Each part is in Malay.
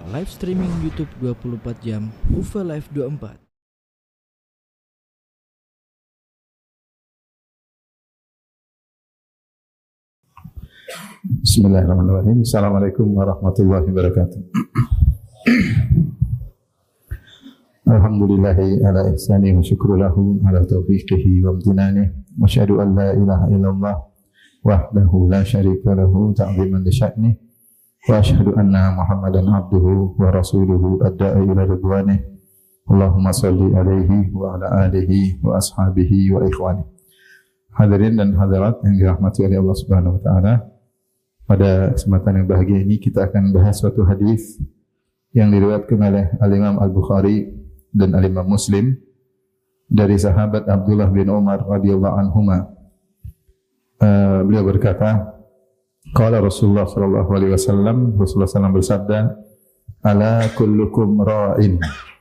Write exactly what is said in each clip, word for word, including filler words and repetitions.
live streaming YouTube dua puluh empat jam, U F A Live dua puluh empat. Bismillahirrahmanirrahim. Assalamualaikum warahmatullahi wabarakatuh. Alhamdulillahi ala ihsani wa syukru lahu ala taufiqihi wa amtinani. Wa asyhadu an la ilaha illallah wahdahu la syarika lahu ta'ziman li sya'ni. Wa asyhadu anna Muhammadan abduhu wa rasuluhu adda'a ila ridwanih. Allahumma salli alaihi wa ala alihi wa ashabihi wa ikhwani. Hadirin dan hadirat yang dirahmati oleh Allah Subhanahu wa taala. Pada kesempatan yang bahagia ini kita akan bahas suatu hadis yang diriwayatkan oleh Al-Imam Al-Bukhari dan Al-Imam Muslim dari sahabat Abdullah bin Umar radhiyallahu anhuma. Uh, beliau berkata, qala Rasulullah sallallahu alaihi wasallam, Rasulullah sallallahu alaihi wasallam bersabda, ala kullukum ra'in.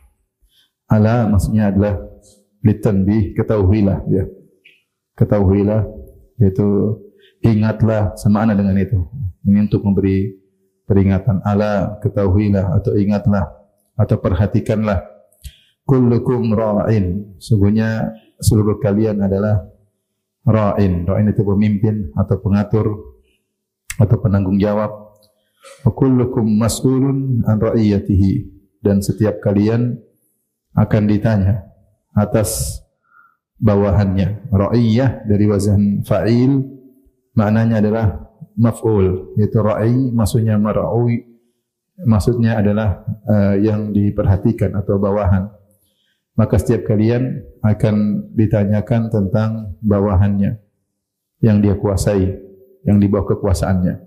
Ala maksudnya adalah litanbih, ketahuilah ya. Ketahuilah yaitu ingatlah, semakna dengan itu. Ini untuk memberi peringatan. Ala, ketahuilah atau ingatlah atau perhatikanlah. Kullukum ra'in. Sungguhnya seluruh kalian adalah ra'in. Ra'in itu pemimpin atau pengatur atau penanggung jawab. Wa kullukum mas'ulun an ra'iyatihi. Dan setiap kalian akan ditanya atas bawahannya. Ra'iyah dari wazan fa'il, maknanya adalah maf'ul, yaitu ra'i maksudnya mar'ui, maksudnya adalah uh, yang diperhatikan atau bawahan. Maka setiap kalian akan ditanyakan tentang bawahannya yang dia kuasai, yang di bawah kekuasaannya.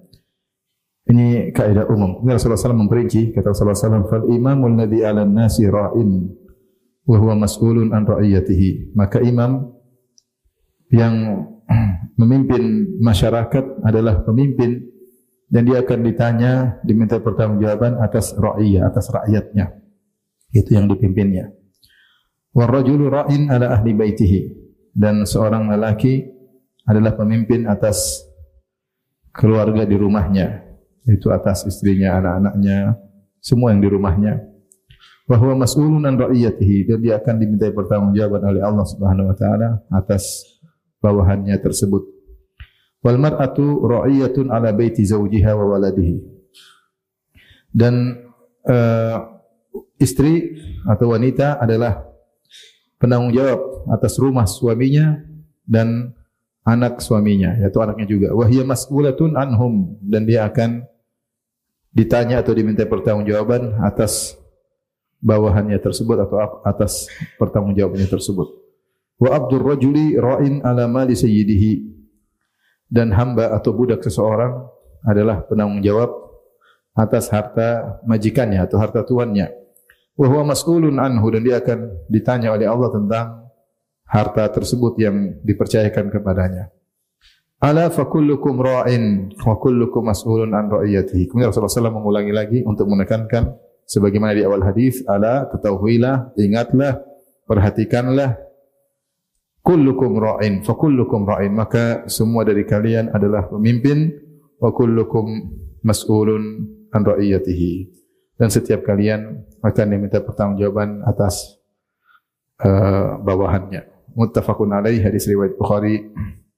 Ini kaidah umum. Rasulullah sallallahu alaihi wasallam memperinci, kata Rasulullah sallallahu alaihi wasallam, fal imamul ladzi 'alan nasi ra'in wa huwa mas'ulun an ra'iyatihi. Maka imam yang memimpin masyarakat adalah pemimpin dan dia akan ditanya, diminta pertanggungjawaban atas ra'iyah, atas rakyatnya. Itu yang dipimpinnya. War rajulu ra'in ala ahli baitihi. Dan seorang lelaki adalah pemimpin atas keluarga di rumahnya, itu atas istrinya, anak-anaknya, semua yang di rumahnya. Wa huwa mas'ulun an ra'iyatihi, dan dia akan diminta pertanggungjawaban oleh Allah Subhanahu wa taala atas bawahannya tersebut. Wal mar'atu ra'iyatun ala baiti zawjiha wa waladihi. Dan uh, istri atau wanita adalah penanggung jawab atas rumah suaminya dan anak suaminya, yaitu anaknya juga. Wa hiya mas'ulatun anhum, dan dia akan ditanya atau diminta pertanggungjawaban atas bawahannya tersebut atau atas pertanggungjawabannya tersebut. Wa abdur rajuli ra'in ala mali sayyidihi. Dan hamba atau budak seseorang adalah penanggung jawab atas harta majikannya atau harta tuannya. Wa huwa mas'ulun anhu, dan dia akan ditanya oleh Allah tentang harta tersebut yang dipercayakan kepadanya. Ala fa kullukum ra'in wa kullukum mas'ulun an ra'iyatihi. Kemudian Rasulullah sallallahu alaihi wasallam mengulangi lagi untuk menekankan sebagaimana di awal hadis, ala, ketahuilah, ingatlah, perhatikanlah. Kullukum ra'in, fa kullukum ra'in, maka semua dari kalian adalah pemimpin. Wa kullukum mas'ulun an ra'iyatihi, dan setiap kalian akan diminta pertanggungjawaban atas uh, bawahannya. Muttafaqun alaih, hadis riwayat Bukhari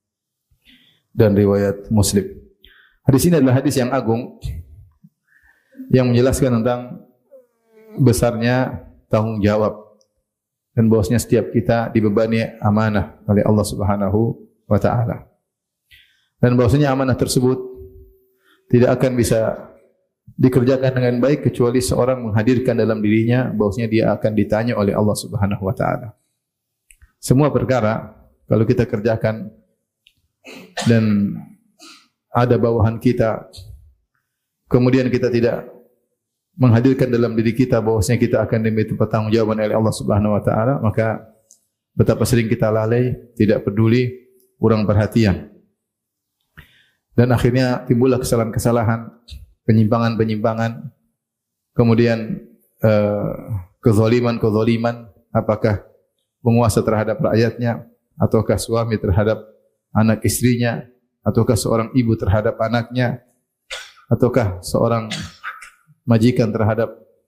dan riwayat Muslim. Hadis ini adalah hadis yang agung yang menjelaskan tentang besarnya tanggung jawab dan bahwasanya setiap kita dibebani amanah oleh Allah Subhanahu wa taala. Dan bahwasanya amanah tersebut tidak akan bisa dikerjakan dengan baik kecuali seorang menghadirkan dalam dirinya bahwasanya dia akan ditanya oleh Allah Subhanahu wa taala. Semua perkara kalau kita kerjakan dan ada bawahan kita, kemudian kita tidak menghadirkan dalam diri kita bahwasanya kita akan diminta pertanggungjawaban oleh Allah Subhanahu wa taala, maka betapa sering kita lalai, tidak peduli, kurang perhatian. Dan akhirnya timbullah kesalahan-kesalahan, penyimpangan-penyimpangan, kemudian uh, kezaliman-kezaliman, apakah penguasa terhadap rakyatnya, ataukah suami terhadap anak istrinya, ataukah seorang ibu terhadap anaknya, ataukah seorang majikan terhadap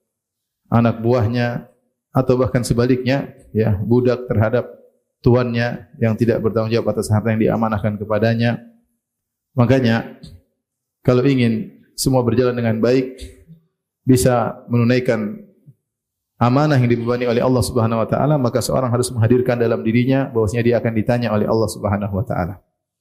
anak buahnya, atau bahkan sebaliknya, ya, budak terhadap tuannya yang tidak bertanggung jawab atas harta yang diamanahkan kepadanya. Makanya kalau ingin semua berjalan dengan baik, bisa menunaikan amanah yang dibebani oleh Allah Subhanahu wa taala, maka seorang harus menghadirkan dalam dirinya bahwasanya dia akan ditanya oleh Allah Subhanahu wa taala.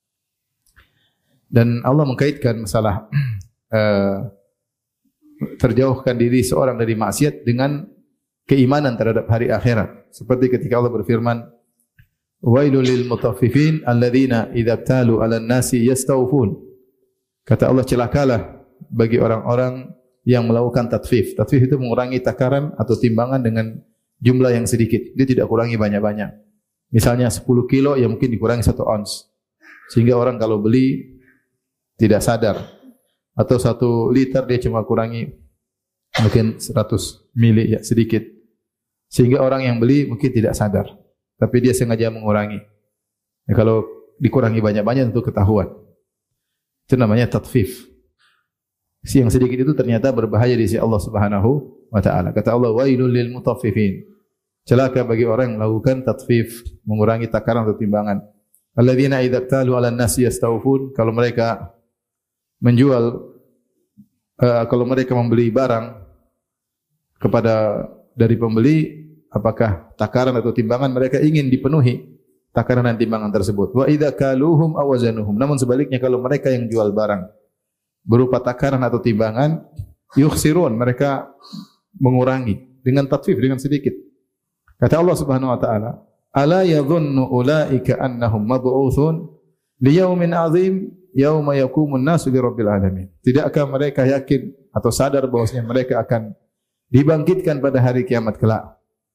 Dan Allah mengkaitkan masalah uh, terjauhkan diri seorang dari maksiat dengan keimanan terhadap hari akhirat. Seperti ketika Allah berfirman, "Wailul lil mutaffifin alladzina idza talu 'alan nasi yastawfun." Kata Allah, celakalah bagi orang-orang yang melakukan tatfif. Tatfif itu mengurangi takaran atau timbangan dengan jumlah yang sedikit. Dia tidak kurangi banyak-banyak. Misalnya sepuluh kilo, ya mungkin dikurangi satu ons. Sehingga orang kalau beli tidak sadar. Atau satu liter dia cuma kurangi mungkin seratus mili, ya sedikit. Sehingga orang yang beli mungkin tidak sadar. Tapi dia sengaja mengurangi. Ya, kalau dikurangi banyak-banyak tentu ketahuan. Itu namanya tatfif. Si yang sedikit itu ternyata berbahaya di sisi Allah Subhanahu wa taala. Kata Allah, wailul lil mutaffifin. Celaka bagi orang yang melakukan tatfif, mengurangi takaran atau timbangan. Alladzina idza talu 'alan nasi yastawfun. Kalau mereka menjual, uh, kalau mereka membeli barang kepada dari pembeli, apakah takaran atau timbangan mereka ingin dipenuhi takaran dan timbangan tersebut. Wa idza kaluhum aw wazanuhum. Namun sebaliknya kalau mereka yang jual barang berupa takaran atau timbangan, yukhsirun, mereka mengurangi dengan tatfif, dengan sedikit. Kata Allah Subhanahu wa taala, "Ala yadhunnu ulaika annahum mab'utsun li yaumin 'adzim yauma yaqumun nasu li rabbil alamin." Tidakkah mereka yakin atau sadar bahwasanya mereka akan dibangkitkan pada hari kiamat kelak?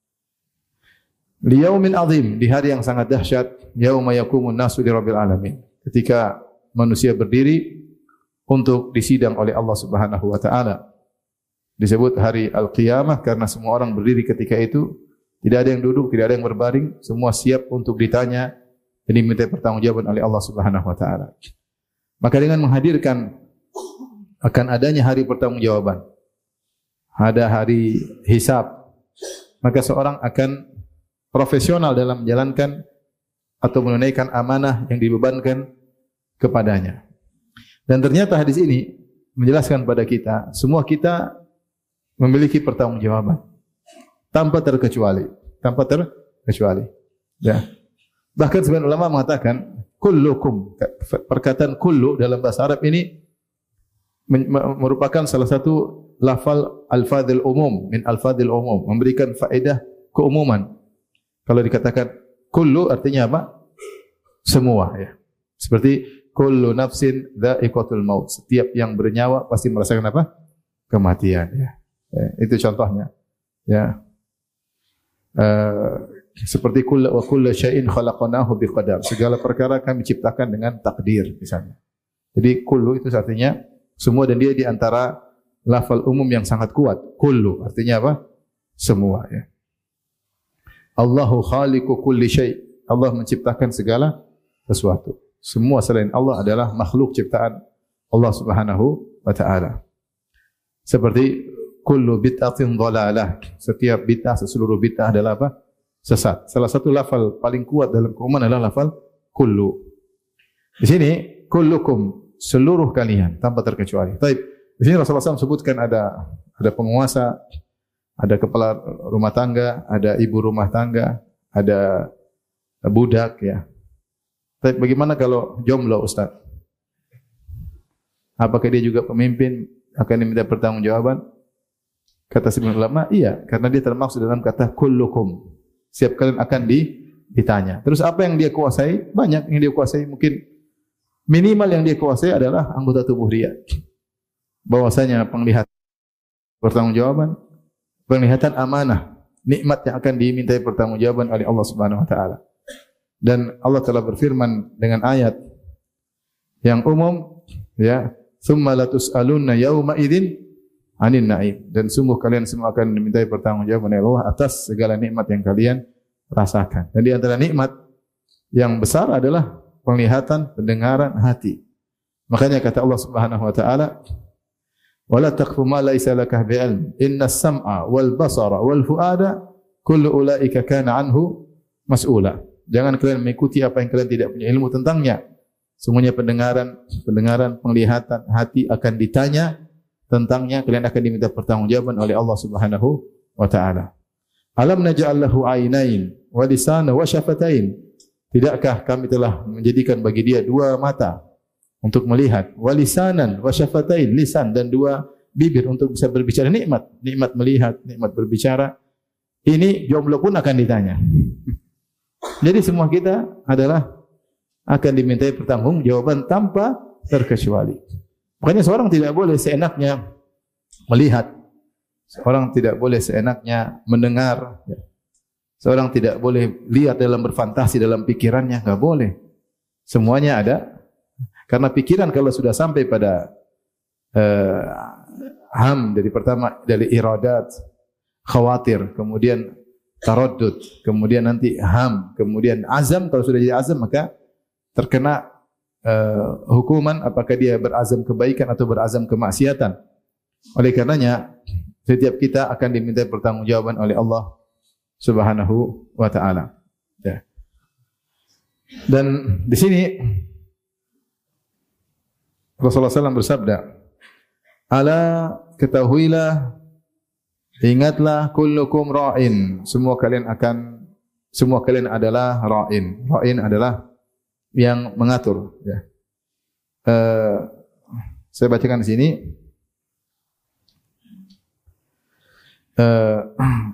Li yaumin 'adzim, di hari yang sangat dahsyat, yauma yaqumun nasu li rabbil alamin. Ketika manusia berdiri untuk disidang oleh Allah Subhanahu wa taala. Disebut hari Al-Qiyamah karena semua orang berdiri ketika itu, tidak ada yang duduk, tidak ada yang berbaring, semua siap untuk ditanya dan diminta pertanggungjawaban oleh Allah Subhanahu wa taala. Maka dengan menghadirkan akan adanya hari pertanggungjawaban, ada hari hisab, maka seorang akan profesional dalam menjalankan atau menunaikan amanah yang dibebankan kepadanya. Dan ternyata hadis ini menjelaskan pada kita, semua kita memiliki pertanggungjawaban tanpa terkecuali, tanpa terkecuali. Ya. Bahkan sebagian ulama mengatakan kullukum, perkataan kullu dalam bahasa Arab ini merupakan salah satu lafal al-fadhil umum, min al-fadhil umum, memberikan faedah keumuman. Kalau dikatakan kullu artinya apa? Semua, ya. Seperti kullu nafsin dha'iqatul maut. Setiap yang bernyawa pasti merasakan apa? Kematian, ya. Ya, itu contohnya. Ya. Uh, seperti kullu wa kullu syai'in khalaqnahu biqadar. Segala perkara kami ciptakan dengan takdir misalnya. Jadi kullu itu artinya semua, dan dia di antara lafal umum yang sangat kuat. Kullu artinya apa? Semua, ya. Allahu khaliqu kulli syai'. Allah menciptakan segala sesuatu. Semua selain Allah adalah makhluk ciptaan Allah Subhanahu wa taala. Seperti kullu bid'atin dhalalah. Setiap bid'ah, seluruh bid'ah adalah apa? Sesat. Salah satu lafal paling kuat dalam keumuman adalah lafal kullu. Di sini kullukum, seluruh kalian tanpa terkecuali. Baik. Di sini Rasulullah shallallahu alaihi wasallam sebutkan ada ada penguasa, ada kepala rumah tangga, ada ibu rumah tangga, ada budak, ya. Tapi bagaimana kalau jomblo, Ustaz? Apakah dia juga pemimpin, akan diminta pertanggungjawaban? Kata sebagian ulama, iya, karena dia termaksud dalam kata kullukum. Setiap kalian akan di, ditanya. Terus apa yang dia kuasai? Banyak yang dia kuasai. Mungkin minimal yang dia kuasai adalah anggota tubuh dia. Bahwasanya penglihatan pertanggungjawaban, penglihatan amanah, nikmat yang akan dimintai pertanggungjawaban oleh Allah Subhanahu wa taala. Dan Allah telah berfirman dengan ayat yang umum, ya, "Tsumma latus'alunna yauma idzin 'anin na'im." Dan sungguh kalian semua akan dimintai pertanggungjawaban oleh Allah atas segala nikmat yang kalian rasakan. Dan di antara nikmat yang besar adalah penglihatan, pendengaran, hati. Makanya kata Allah Subhanahu wa taala, Wala taqfu ma laysa laka bi'ilm. Innas sam'a wal basara wal fuada kullu ulaika kana anhu mas'ula. Jangan kalian mengikuti apa yang kalian tidak punya ilmu tentangnya. Semuanya pendengaran, pendengaran, penglihatan, hati akan ditanya tentangnya. Kalian akan diminta pertanggungjawaban oleh Allah Subhanahu wa taala. Alam naj'al lahu 'ainain wa lisana wa syafatain. Tidakkah kami telah menjadikan bagi dia dua mata untuk melihat, wa lisanan wa syafatain, lisan dan dua bibir untuk bisa berbicara. Nikmat, nikmat melihat, nikmat berbicara. Ini jomblo pun akan ditanya. Jadi semua kita adalah akan dimintai pertanggungjawaban tanpa terkecuali. Makanya seorang tidak boleh seenaknya melihat, seorang tidak boleh seenaknya mendengar, seorang tidak boleh lihat dalam berfantasi dalam pikirannya, enggak boleh. Semuanya ada, karena pikiran kalau sudah sampai pada uh, ham dari pertama dari iradat, khawatir, kemudian taraddud, kemudian nanti ham, kemudian azam. Kalau sudah jadi azam maka terkena uh, hukuman apakah dia berazam kebaikan atau berazam kemaksiatan. Oleh karenanya setiap kita akan diminta pertanggungjawaban oleh Allah Subhanahu wa taala. Ya. Dan di sini Rasulullah sallallahu alaihi wasallam bersabda, "Ala ketahuilah, ingatlah, kullukum ra'in, semua kalian akan semua kalian adalah ra'in." Ra'in adalah yang mengatur, ya. Uh, saya bacakan di sini. Uh,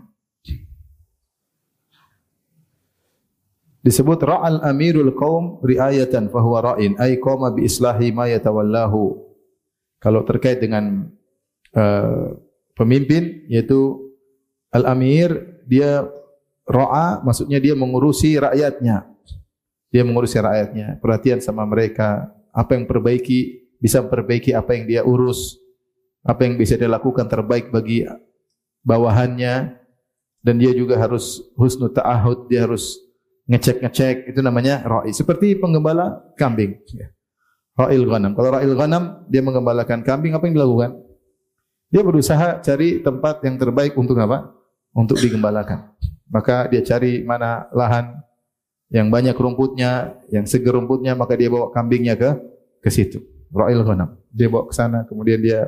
disebut ra'al amirul qaum riayatan fa huwa ra'in, ay qama bi islahi ma yatawallahu. Kalau terkait dengan uh, pemimpin, yaitu al-amir, dia ra'a, maksudnya dia mengurusi rakyatnya. Dia mengurusi rakyatnya, perhatian sama mereka, apa yang perbaiki, bisa memperbaiki apa yang dia urus, apa yang bisa dia lakukan terbaik bagi bawahannya, dan dia juga harus husnul ta'ahud, dia harus ngecek-ngecek, itu namanya ra'i. Seperti penggembala kambing. Ra'il ghanam. Kalau ra'il ghanam, dia menggembalakan kambing, apa yang dilakukan? Dia berusaha cari tempat yang terbaik untuk apa? Untuk digembalakan. Maka dia cari mana lahan yang banyak rumputnya, yang segar rumputnya, maka dia bawa kambingnya ke ke situ. Ra'il ghanam. Dia bawa ke sana, kemudian dia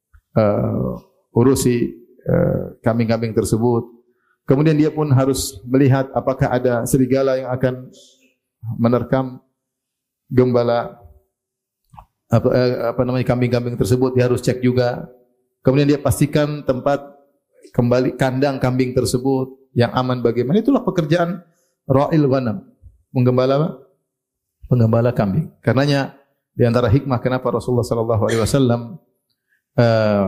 uh, urusi uh, kambing-kambing tersebut. Kemudian dia pun harus melihat apakah ada serigala yang akan menerkam gembala apa, uh, apa namanya kambing-kambing tersebut. Dia harus cek juga. Kemudian dia pastikan tempat kembali kandang kambing tersebut yang aman bagaimana. Itulah pekerjaan ra'il ghanam, menggembala penggembala kambing. Karenanya di antara hikmah kenapa Rasulullah sallallahu alaihi wasallam uh,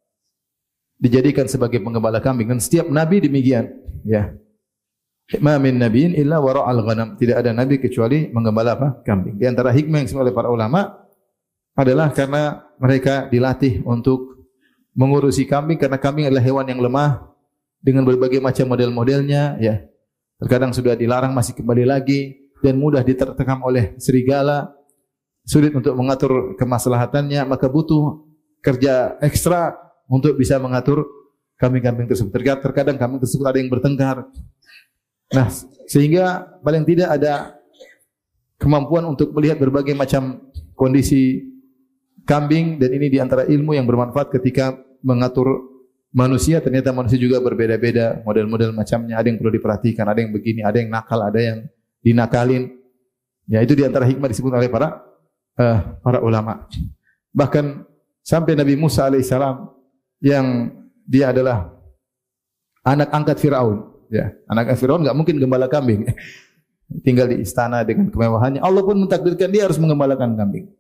dijadikan sebagai penggembala kambing, dan setiap nabi demikian, ya. Ma min nabiyyin illa wa ra'al ghanam. Tidak ada nabi kecuali menggembala apa? Kambing. Di antara hikmah yang disebut oleh para ulama adalah karena mereka dilatih untuk mengurusi kambing, karena kambing adalah hewan yang lemah dengan berbagai macam model-modelnya, ya. Terkadang sudah dilarang masih kembali lagi dan mudah diterkam oleh serigala, sulit untuk mengatur kemaslahatannya, maka butuh kerja ekstra untuk bisa mengatur kambing-kambing tersebut. Terkadang kambing tersebut ada yang bertengkar. Nah, sehingga paling tidak ada kemampuan untuk melihat berbagai macam kondisi kambing, dan ini di antara ilmu yang bermanfaat ketika mengatur manusia. Ternyata manusia juga berbeda-beda, model-model macamnya, ada yang perlu diperhatikan, ada yang begini, ada yang nakal, ada yang dinakalin. Ya, itu di antara hikmah disebut oleh para uh, para ulama. Bahkan sampai Nabi Musa alaihissalam yang dia adalah anak angkat Firaun, ya, anak angkat Firaun enggak mungkin gembala kambing. Tinggal di istana dengan kemewahannya, Allah pun mentakdirkan dia harus menggembalakan kambing.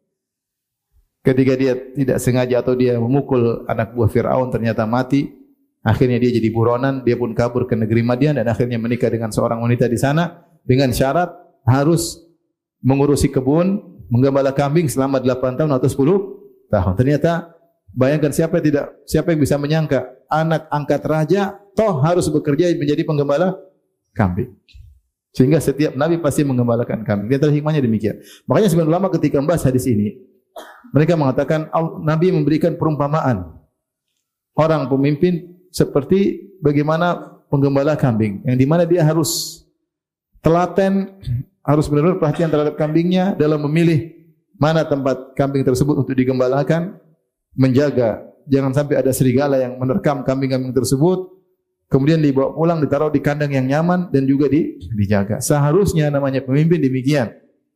Ketika dia tidak sengaja atau dia memukul anak buah Firaun ternyata mati, akhirnya dia jadi buronan, dia pun kabur ke negeri Madian dan akhirnya menikah dengan seorang wanita di sana dengan syarat harus mengurusi kebun, menggembala kambing selama delapan tahun atau sepuluh tahun. Ternyata bayangkan siapa yang tidak siapa yang bisa menyangka anak angkat raja toh harus bekerja menjadi penggembala kambing. Sehingga setiap nabi pasti menggembalakan kambing. Di antara hikmahnya demikian. Makanya sebagian ulama ketika membahas hadis ini, mereka mengatakan Nabi memberikan perumpamaan orang pemimpin seperti bagaimana penggembala kambing, yang di mana dia harus telaten, harus benar-benar perhatian terhadap kambingnya dalam memilih mana tempat kambing tersebut untuk digembalakan, menjaga jangan sampai ada serigala yang menerkam kambing-kambing tersebut, kemudian dibawa pulang, ditaruh di kandang yang nyaman dan juga di, dijaga. Seharusnya namanya pemimpin demikian.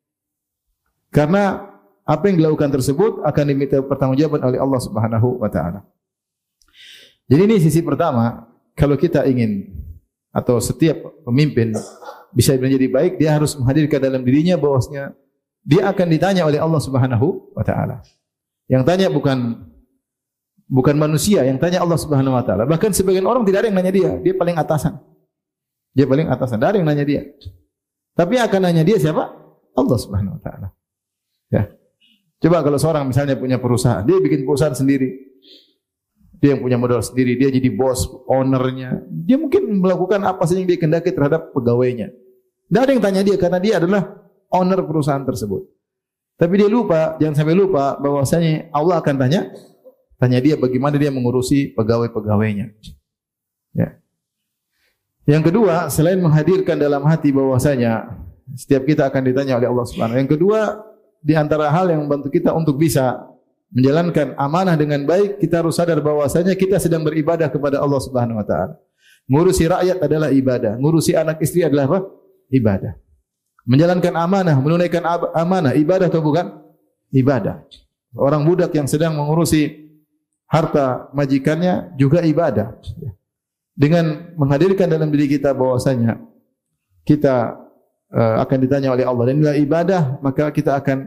Karena apa yang dilakukan tersebut akan diminta pertanggungjawaban oleh Allah Subhanahu wa taala. Jadi ini sisi pertama, kalau kita ingin atau setiap pemimpin bisa menjadi baik, dia harus menghadirkan dalam dirinya bahwasanya dia akan ditanya oleh Allah Subhanahu wa taala. Yang tanya bukan bukan manusia, yang tanya Allah Subhanahu wa taala. Bahkan sebagian orang tidak ada yang nanya dia, dia paling atasan. Dia paling atasan, tidak ada yang nanya dia. Tapi yang akan nanya dia siapa? Allah Subhanahu wa taala. Ya. Coba kalau seorang misalnya punya perusahaan, dia bikin perusahaan sendiri. Dia yang punya modal sendiri, dia jadi bos, ownernya. Dia mungkin melakukan apa saja yang dia kehendaki terhadap pegawainya. Tidak ada yang tanya dia karena dia adalah owner perusahaan tersebut. Tapi dia lupa, jangan sampai lupa bahwasanya Allah akan tanya, tanya dia bagaimana dia mengurusi pegawai-pegawainya. Ya. Yang kedua, selain menghadirkan dalam hati bahwasanya setiap kita akan ditanya oleh Allah Subhanahu wa taala. Yang kedua, di antara hal yang membantu kita untuk bisa menjalankan amanah dengan baik, kita harus sadar bahwasanya kita sedang beribadah kepada Allah Subhanahu wa taala. Ngurusi rakyat adalah ibadah, ngurusi anak istri adalah apa? Ibadah. Menjalankan amanah, menunaikan amanah, ibadah atau bukan? Ibadah. Orang budak yang sedang mengurusi harta majikannya juga ibadah. Dengan menghadirkan dalam diri kita bahwasanya kita uh, akan ditanya oleh Allah dan inilah ibadah, maka kita akan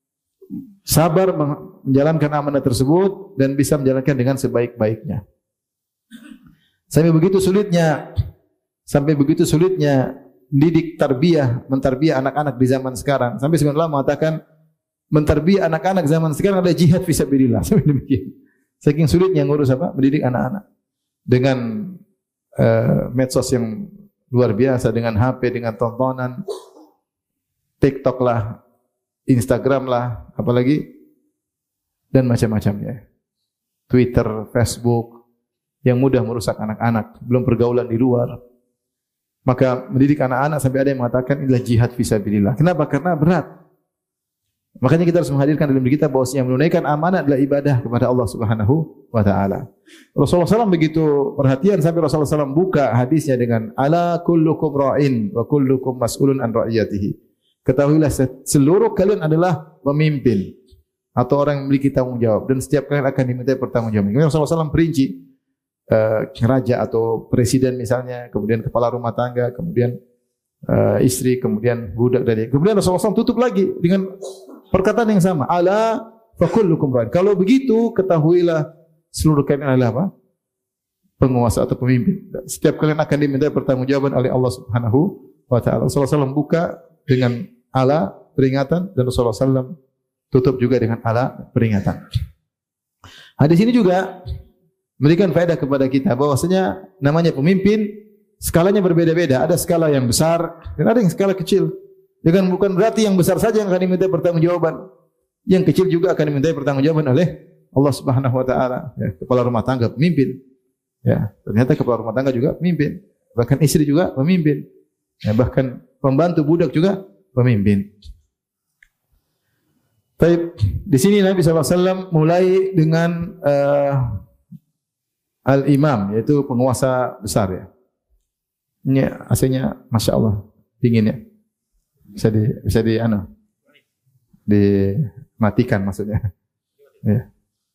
sabar menjalankan amanah tersebut dan bisa menjalankan dengan sebaik-baiknya. Sampai begitu sulitnya, sampai begitu sulitnya mendidik tarbiyah, mentarbiyah anak-anak di zaman sekarang. Sampai sebagian ulama mengatakan mentarbiyah anak-anak zaman sekarang adalah jihad fisabilillah. Sampai demikian. Saking sulitnya ngurus apa? Mendidik anak-anak dengan uh, medsos yang luar biasa, dengan H P, dengan tontonan TikTok lah, Instagram lah, apalagi dan macam-macamnya. Twitter, Facebook yang mudah merusak anak-anak, belum pergaulan di luar. Maka mendidik anak-anak sampai ada yang mengatakan inilah jihad fisabilillah. Kenapa? Karena berat. Makanya kita harus menghadirkan dalam diri kita bahwa yang menunaikan amanah adalah ibadah kepada Allah Subhanahu wa taala. Rasulullah shallallahu alaihi wasallam begitu perhatian sampai Rasulullah shallallahu alaihi wasallam buka hadisnya dengan ala kullukum ra'in wa kullukum mas'ulun an ra'iyatihi. Ketahuilah seluruh kalian adalah pemimpin atau orang yang memiliki tanggung jawab dan setiap kalian akan dimintai pertanggungjawaban. Kemudian Rasulullah shallallahu alaihi wasallam perinci uh, raja atau presiden misalnya, kemudian kepala rumah tangga, kemudian uh, istri, kemudian budak dari. Kemudian Rasulullah shallallahu alaihi wasallam tutup lagi dengan perkataan yang sama. Ala fa kullukum ra'in. Kalau begitu ketahuilah seluruh kalian adalah apa? Penguasa atau pemimpin. Setiap kalian akan dimintai pertanggungjawaban oleh Allah Subhanahu wa taala. Rasulullah shallallahu alaihi wasallam buka dengan ala peringatan dan Rasulullah shallallahu alaihi wasallam tutup juga dengan ala peringatan. Hadis ini juga memberikan faedah kepada kita bahwasanya namanya pemimpin skalanya berbeda-beda. Ada skala yang besar dan ada yang skala kecil. Dengan bukan berarti yang besar saja yang akan dimintai pertanggungjawaban. Yang kecil juga akan dimintai pertanggungjawaban oleh Allah Subhanahu wa taala. Ya, kepala rumah tangga pemimpin. Ya, ternyata kepala rumah tangga juga pemimpin. Bahkan istri juga pemimpin. Ya, bahkan pembantu budak juga pemimpin. Baik, di sini Nabi sallallahu alaihi wasallam mulai dengan uh, al-imam, yaitu penguasa besar ya. Ini aslinya Masya Allah dingin ya. Bisa di bisa di ano dimatikan maksudnya. Ya.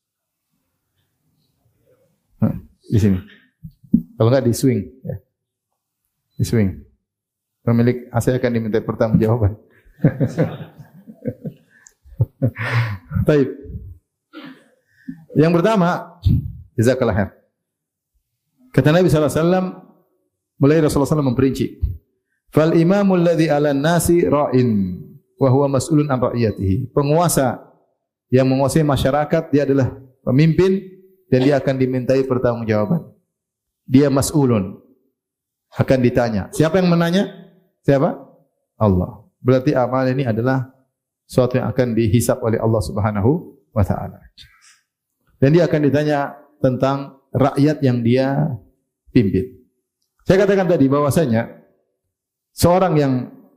Nah, di sini. Kalau enggak di swing ya. Di swing. Pemilik A C akan diminta pertanggungjawaban. Baik. Yang pertama, jazakallahu khair. Kata Nabi sallallahu alaihi wasallam, mulai Rasulullah sallallahu alaihi wasallam memperinci. Fal imamul ladzi 'alan nasi ra'in wa huwa mas'ulun an ra'iyatihi. Penguasa yang menguasai masyarakat dia adalah pemimpin dan dia akan dimintai pertanggungjawaban. Dia mas'ulun, akan ditanya. Siapa yang menanya? Siapa? Allah. Berarti amal ini adalah suatu yang akan dihisap oleh Allah Subhanahu wa taala. Dan dia akan ditanya tentang rakyat yang dia pimpin. Saya katakan tadi bahwasanya seorang yang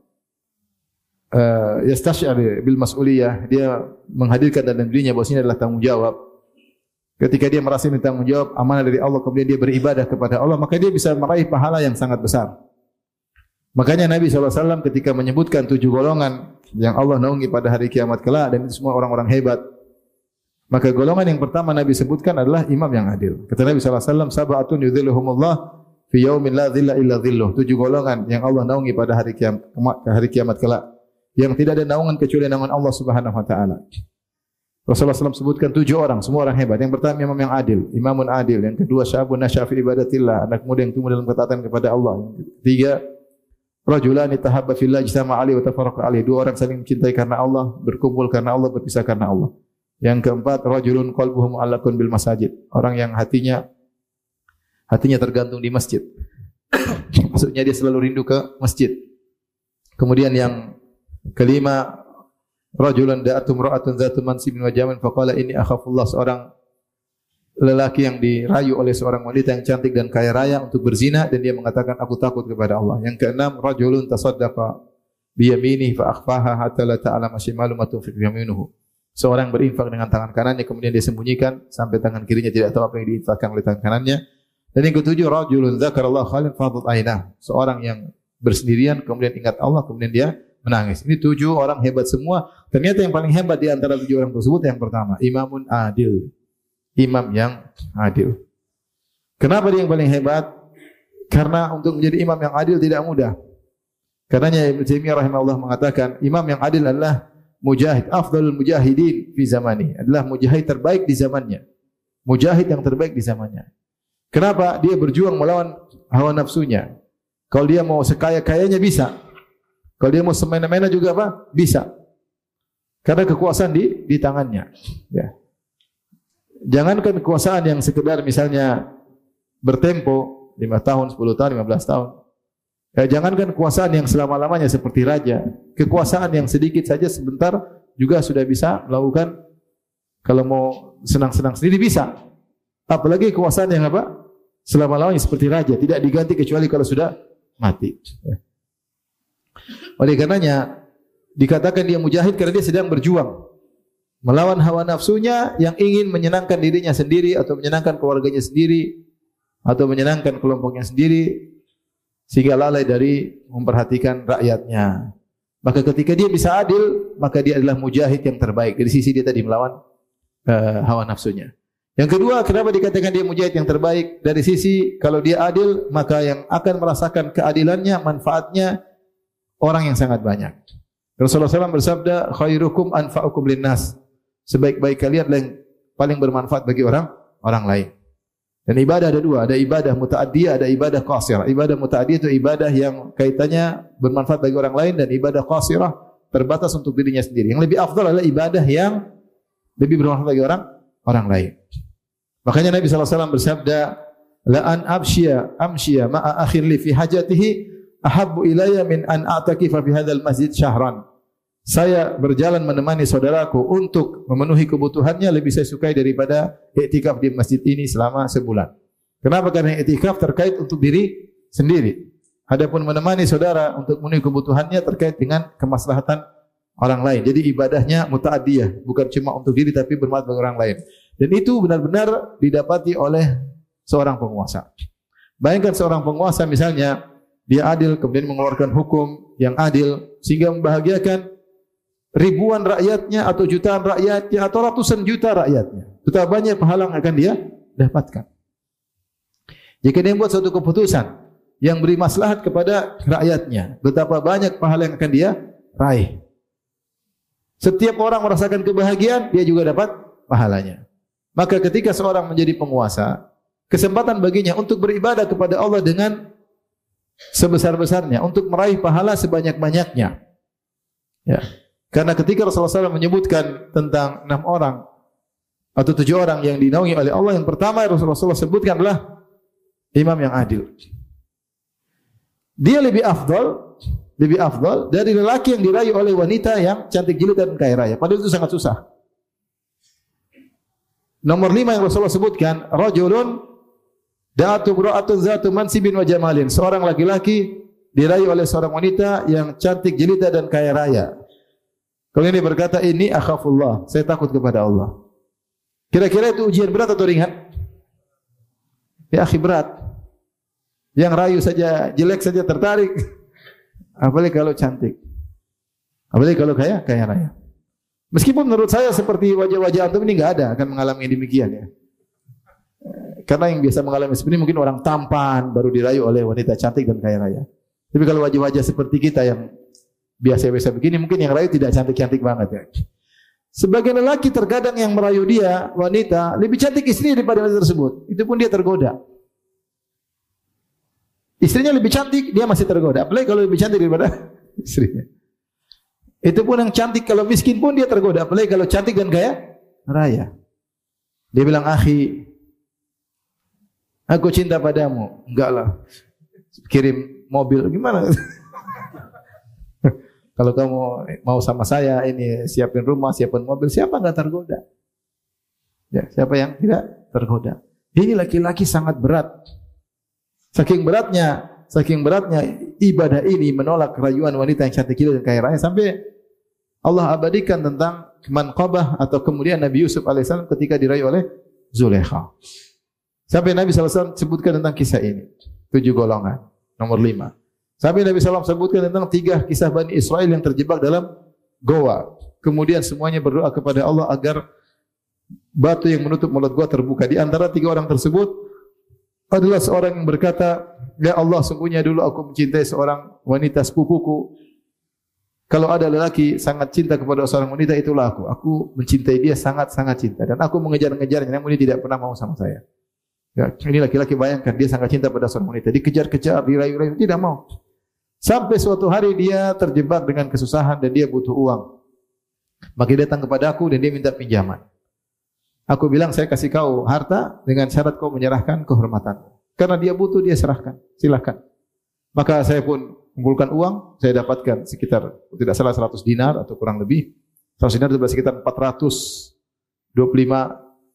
uh, yastasy'ar bil mas'uliyah, dia menghadirkan dalam dirinya bahwa ini adalah tanggung jawab. Ketika dia merasa ini tanggung jawab, amanah dari Allah, kemudian dia beribadah kepada Allah, maka dia bisa meraih pahala yang sangat besar. Makanya Nabi shallallahu alaihi wasallam ketika menyebutkan tujuh golongan yang Allah naungi pada hari kiamat kelak, dan itu semua orang-orang hebat, maka golongan yang pertama Nabi sebutkan adalah imam yang adil. Kata Nabi shallallahu alaihi wasallam, sab'atun yudhilluhumullah fi yaumin la dhilla illa dhilluh. Tujuh golongan yang Allah naungi pada hari kiamat, hari kiamat kelak, yang tidak ada naungan kecuali naungan Allah Subhanahu wa taala. Rasulullah shallallahu alaihi wasallam sebutkan tujuh orang, semua orang hebat. Yang pertama imam yang adil, imamun adil. Yang kedua syabun nasya'a fi ibadatillah, anak muda yang tumbuh dalam ketaatan kepada Allah. Yang ketiga, rajulani tahabba fillah ijtama'a alaihi wa tafarraqa alaihi. Dua orang saling mencintai karena Allah, berkumpul karena Allah, berpisah karena Allah. Yang keempat, rajulun qalbuhu mu'allaqun bil masajid. Orang yang hatinya hatinya tergantung di masjid. Maksudnya dia selalu rindu ke masjid. Kemudian yang kelima, rajulan da'atum ra'atun zatu mansibin wa jamin faqala inni akhafullah. Seorang lelaki yang dirayu oleh seorang wanita yang cantik dan kaya raya untuk berzina, dan dia mengatakan aku takut kepada Allah. Yang keenam, rajulun tasaddaqa bi yaminihi fa akhfaha hatta la ta'lama shimalu ma tunfiqu yaminuhu. Seorang berinfak dengan tangan kanannya, kemudian dia sembunyikan sampai tangan kirinya tidak tahu apa yang diinfakkan oleh tangan kanannya. Dan yang ketujuh, rajulun dzakarallaha khalian fadat ainah. Seorang yang bersendirian kemudian ingat Allah, kemudian dia menangis. Ini tujuh orang hebat semua. Ternyata yang paling hebat di antara tujuh orang tersebut yang pertama, imamun adil. Imam yang adil. Kenapa dia yang paling hebat? Karena untuk menjadi imam yang adil tidak mudah. Karenanya Ibnu Taimiyah rahimahullah mengatakan, imam yang adil adalah mujahid, afdalul mujahidin fi zamani. Adalah mujahid terbaik di zamannya. Mujahid yang terbaik di zamannya. Kenapa? Dia berjuang melawan hawa nafsunya. Kalau dia mau sekaya-kayanya bisa. Kalau dia mau semena-mena juga apa? Bisa. Karena kekuasaan di di tangannya. Ya. Jangankan kekuasaan yang sekedar misalnya bertempo lima tahun, sepuluh tahun, lima belas tahun. Ya, jangankan kekuasaan yang selama-lamanya seperti raja. Kekuasaan yang sedikit saja sebentar juga sudah bisa melakukan, kalau mau senang-senang sendiri bisa. Apalagi kekuasaan yang apa? Selama-lamanya seperti raja, tidak diganti kecuali kalau sudah mati. Ya. Oleh karenanya dikatakan dia mujahid karena dia sedang berjuang melawan hawa nafsunya yang ingin menyenangkan dirinya sendiri atau menyenangkan keluarganya sendiri atau menyenangkan kelompoknya sendiri, sehingga lalai dari memperhatikan rakyatnya. Maka ketika dia bisa adil, maka dia adalah mujahid yang terbaik dari sisi dia tadi melawan uh, hawa nafsunya. Yang kedua, kenapa dikatakan dia mujahid yang terbaik? Dari sisi kalau dia adil, maka yang akan merasakan keadilannya, manfaatnya orang yang sangat banyak. Rasulullah shallallahu alaihi wasallam bersabda, khairukum anfa'ukum linnas. Sebaik-baik kalian yang paling bermanfaat bagi orang orang lain. Dan ibadah ada dua, ada ibadah muta'addiyah, ada ibadah qasirah. Ibadah muta'addiyah itu ibadah yang kaitannya bermanfaat bagi orang lain, dan ibadah qasirah terbatas untuk dirinya sendiri. Yang lebih afdal adalah ibadah yang lebih bermanfaat bagi orang orang lain. Makanya Nabi sallallahu alaihi wasallam bersabda, la an abshiya amshiya ma'a akhin li fi hajatihi ahabbu ilayya min an a'takifa fi hadzal masjid syahran. Saya berjalan menemani saudaraku untuk memenuhi kebutuhannya lebih saya sukai daripada iktikaf di masjid ini selama sebulan. Kenapa? Karena iktikaf terkait untuk diri sendiri. Adapun menemani saudara untuk memenuhi kebutuhannya terkait dengan kemaslahatan orang lain. Jadi ibadahnya muta'addiyah, bukan cuma untuk diri tapi bermanfaat bagi orang lain. Dan itu benar-benar didapati oleh seorang penguasa. Bayangkan seorang penguasa misalnya dia adil, kemudian mengeluarkan hukum yang adil sehingga membahagiakan ribuan rakyatnya atau jutaan rakyatnya atau ratusan juta rakyatnya. Betapa banyak pahala yang akan dia dapatkan. Jika dia buat suatu keputusan yang beri maslahat kepada rakyatnya, betapa banyak pahala yang akan dia raih. Setiap orang merasakan kebahagiaan, dia juga dapat pahalanya. Maka ketika seorang menjadi penguasa, kesempatan baginya untuk beribadah kepada Allah dengan sebesar-besarnya, untuk meraih pahala sebanyak-banyaknya. Ya. Karena ketika Rasulullah shallallahu alaihi wasallam menyebutkan tentang enam orang atau tujuh orang yang dinaungi oleh Allah, yang pertama Rasulullah shallallahu alaihi wasallam sebutkan adalah imam yang adil. Dia lebih afdal, lebih afdal dari lelaki yang dirayu oleh wanita yang cantik jilat dan kaya raya. Padahal itu sangat susah. Nomor lima yang Rasulullah sebutkan, rajulun Da'atu imra'atun zatu mansibin wa jamalin. Seorang laki-laki dirayu oleh seorang wanita yang cantik jelita dan kaya raya. Kalau ini berkata, ini akhafullah, saya takut kepada Allah. Kira-kira itu ujian berat atau ringan? Ya akhi, berat. Yang rayu saja, jelek saja tertarik. Apalagi kalau cantik. Apalagi kalau kaya, kaya raya. Meskipun menurut saya seperti wajah-wajah antum ini enggak ada akan mengalami demikian ya. Karena yang biasa mengalami seperti ini mungkin orang tampan baru dirayu oleh wanita cantik dan kaya raya. Tapi kalau wajah-wajah seperti kita yang biasa-biasa begini, mungkin yang rayu tidak cantik-cantik banget ya. Sebagian lelaki terkadang yang merayu dia wanita lebih cantik istrinya daripada wanita tersebut. Itu pun dia tergoda. Istrinya lebih cantik, dia masih tergoda. Apalagi kalau lebih cantik daripada istrinya. Itu pun yang cantik, kalau miskin pun dia tergoda. Apalagi kalau cantik dan kaya raya. Dia bilang, akhi, aku cinta padamu. Enggak lah, kirim mobil, gimana? Kalau kamu mau sama saya, ini siapin rumah, siapin mobil, siapa enggak tergoda? Ya, siapa yang tidak tergoda? Ini laki-laki sangat berat. Saking beratnya, saking beratnya ibadah ini menolak rayuan wanita yang cantik dan kaya raya sampai Allah abadikan tentang manqabah atau kemudian Nabi Yusuf alaihissalam ketika dirayu oleh Zulekha. Sampai Nabi sallallahu alaihi wasallam sebutkan tentang kisah ini. Tujuh golongan. Nomor lima. Sampai Nabi sallallahu alaihi wasallam sebutkan tentang tiga kisah Bani Israel yang terjebak dalam goa. Kemudian semuanya berdoa kepada Allah agar batu yang menutup mulut goa terbuka. Di antara tiga orang tersebut adalah seorang yang berkata, ya Allah, sungguhnya dulu aku mencintai seorang wanita sepupuku. Kalau ada lelaki sangat cinta kepada seorang wanita, itulah aku. Aku mencintai dia sangat-sangat cinta. Dan aku mengejar-ngejarnya, namun dia tidak pernah mau sama saya. Ya, ini laki-laki, bayangkan, dia sangat cinta pada seorang wanita. Dikejar-kejar, dirayu-rayu, tidak mau. Sampai suatu hari dia terjebak dengan kesusahan dan dia butuh uang. Maka dia datang kepada aku dan dia minta pinjaman. Aku bilang, saya kasih kau harta dengan syarat kau menyerahkan kehormatanmu. Karena dia butuh, dia serahkan. Silakan. Maka saya pun mengumpulkan uang, saya dapatkan sekitar tidak salah seratus dinar atau kurang lebih. seratus dinar itu berarti sekitar empat ratus dua puluh lima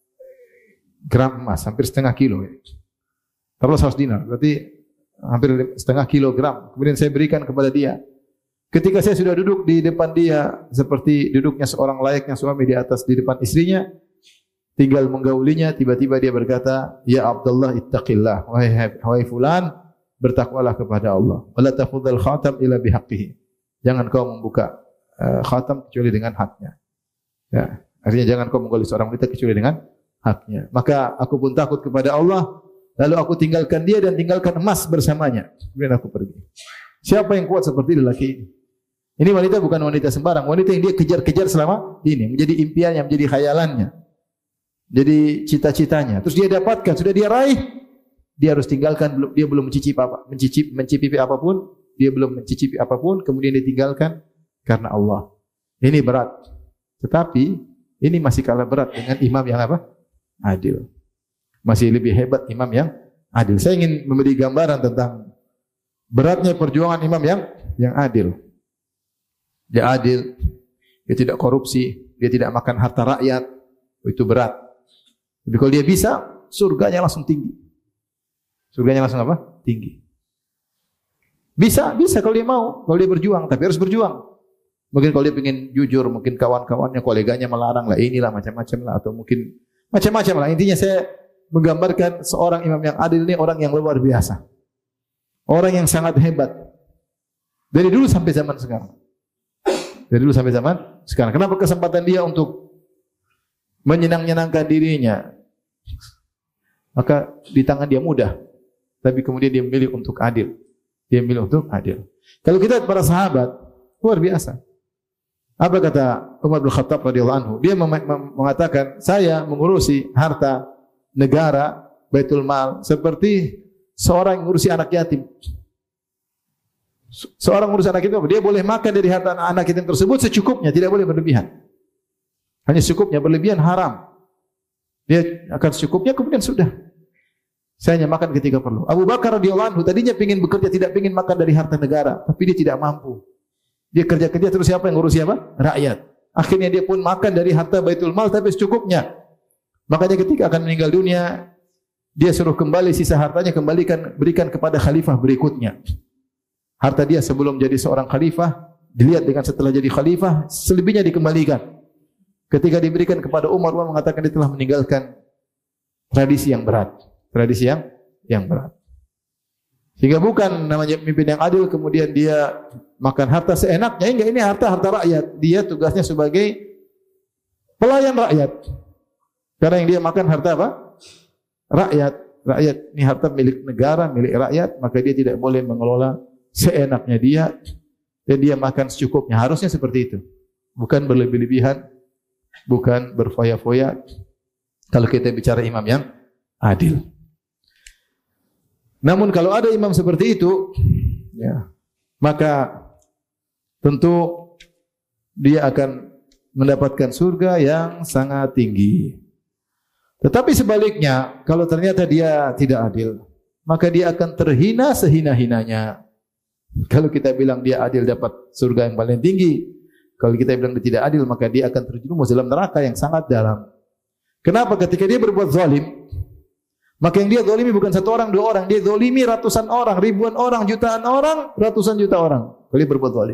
gram emas, hampir setengah kilo. Taruhlah seratus dinar, berarti hampir setengah kilogram. Kemudian saya berikan kepada dia. Ketika saya sudah duduk di depan dia, seperti duduknya seorang layaknya suami di atas di depan istrinya, tinggal menggaulinya, tiba-tiba dia berkata, ya Abdullah ittaqillah, wahai, wahai fulan, bertakwalah kepada Allah. Wala tafudhal khatam ila bihaqqihi. Jangan kau membuka uh, khatam kecuali dengan haknya. Ya, artinya jangan kau menggauli seorang wanita kecuali dengan haknya. Maka aku pun takut kepada Allah, lalu aku tinggalkan dia dan tinggalkan emas bersamanya. Kemudian aku pergi. Siapa yang kuat seperti lelaki ini? Ini wanita bukan wanita sembarang, wanita yang dia kejar-kejar selama ini, menjadi impiannya, menjadi khayalannya, jadi cita-citanya. Terus dia dapatkan, sudah dia raih, dia harus tinggalkan, dia belum mencicipi apa, mencicipi, mencicipi apapun, dia belum mencicipi apapun, kemudian ditinggalkan karena Allah. Ini berat. Tetapi ini masih kalah berat dengan imam yang apa? Adil. Masih lebih hebat imam yang adil. Saya ingin memberi gambaran tentang beratnya perjuangan imam yang yang adil. Dia adil, dia tidak korupsi, dia tidak makan harta rakyat. Itu berat. Tapi kalau dia bisa, surganya langsung tinggi. Surganya langsung apa? Tinggi. Bisa, bisa kalau dia mau, kalau dia berjuang, tapi harus berjuang. Mungkin kalau dia ingin jujur, mungkin kawan-kawannya, koleganya melarang lah, inilah macam-macam lah, atau mungkin macam-macam lah. Intinya saya menggambarkan seorang imam yang adil ini orang yang luar biasa. Orang yang sangat hebat. Dari dulu sampai zaman sekarang. Dari dulu sampai zaman sekarang. Kenapa kesempatan dia untuk menyenang-nyenangkan dirinya? Maka di tangan dia mudah. Tapi kemudian dia memilih untuk adil. Dia memilih untuk adil. Kalau kita para sahabat, luar biasa. Apa kata Umar bin Khattab radhiyallahu anhu? Dia mengatakan, saya mengurusi harta negara, Baitul Mal, seperti seorang yang mengurusi anak yatim. Seorang mengurusi anak yatim, dia boleh makan dari harta anak yatim tersebut secukupnya, tidak boleh berlebihan. Hanya secukupnya, berlebihan haram. Dia akan secukupnya, kemudian sudah. Saya hanya makan ketika perlu. Abu Bakar radhiyallahu anhu tadinya ingin bekerja, tidak ingin makan dari harta negara, tapi dia tidak mampu. Dia kerja-kerja terus, siapa yang ngurus siapa? Rakyat. Akhirnya dia pun makan dari harta Baitul Mal tapi secukupnya. Makanya ketika akan meninggal dunia, dia suruh kembali sisa hartanya, kembalikan, berikan kepada khalifah berikutnya. Harta dia sebelum jadi seorang khalifah, dilihat dengan setelah jadi khalifah, selebihnya dikembalikan. Ketika diberikan kepada Umar, Umar mengatakan dia telah meninggalkan tradisi yang berat, tradisi yang yang berat. Sehingga bukan namanya pemimpin yang adil kemudian dia makan harta seenaknya. Enggak, ini harta harta rakyat. Dia tugasnya sebagai pelayan rakyat. Karena yang dia makan harta apa? Rakyat. Rakyat ini harta milik negara, milik rakyat, maka dia tidak boleh mengelola seenaknya dia dan dia makan secukupnya. Harusnya seperti itu. Bukan berlebih-lebihan, bukan berfoya-foya. Kalau kita bicara imam yang adil. Namun kalau ada imam seperti itu, ya, maka tentu dia akan mendapatkan surga yang sangat tinggi. Tetapi sebaliknya, kalau ternyata dia tidak adil, maka dia akan terhina sehina-hinanya. Kalau kita bilang dia adil dapat surga yang paling tinggi, kalau kita bilang dia tidak adil, maka dia akan terjerumus dalam neraka yang sangat dalam. Kenapa? Ketika dia berbuat zalim, maka yang dia zalimi bukan satu orang, dua orang. Dia zalimi ratusan orang, ribuan orang, jutaan orang, ratusan juta orang. Kalau dia berbuat zalim.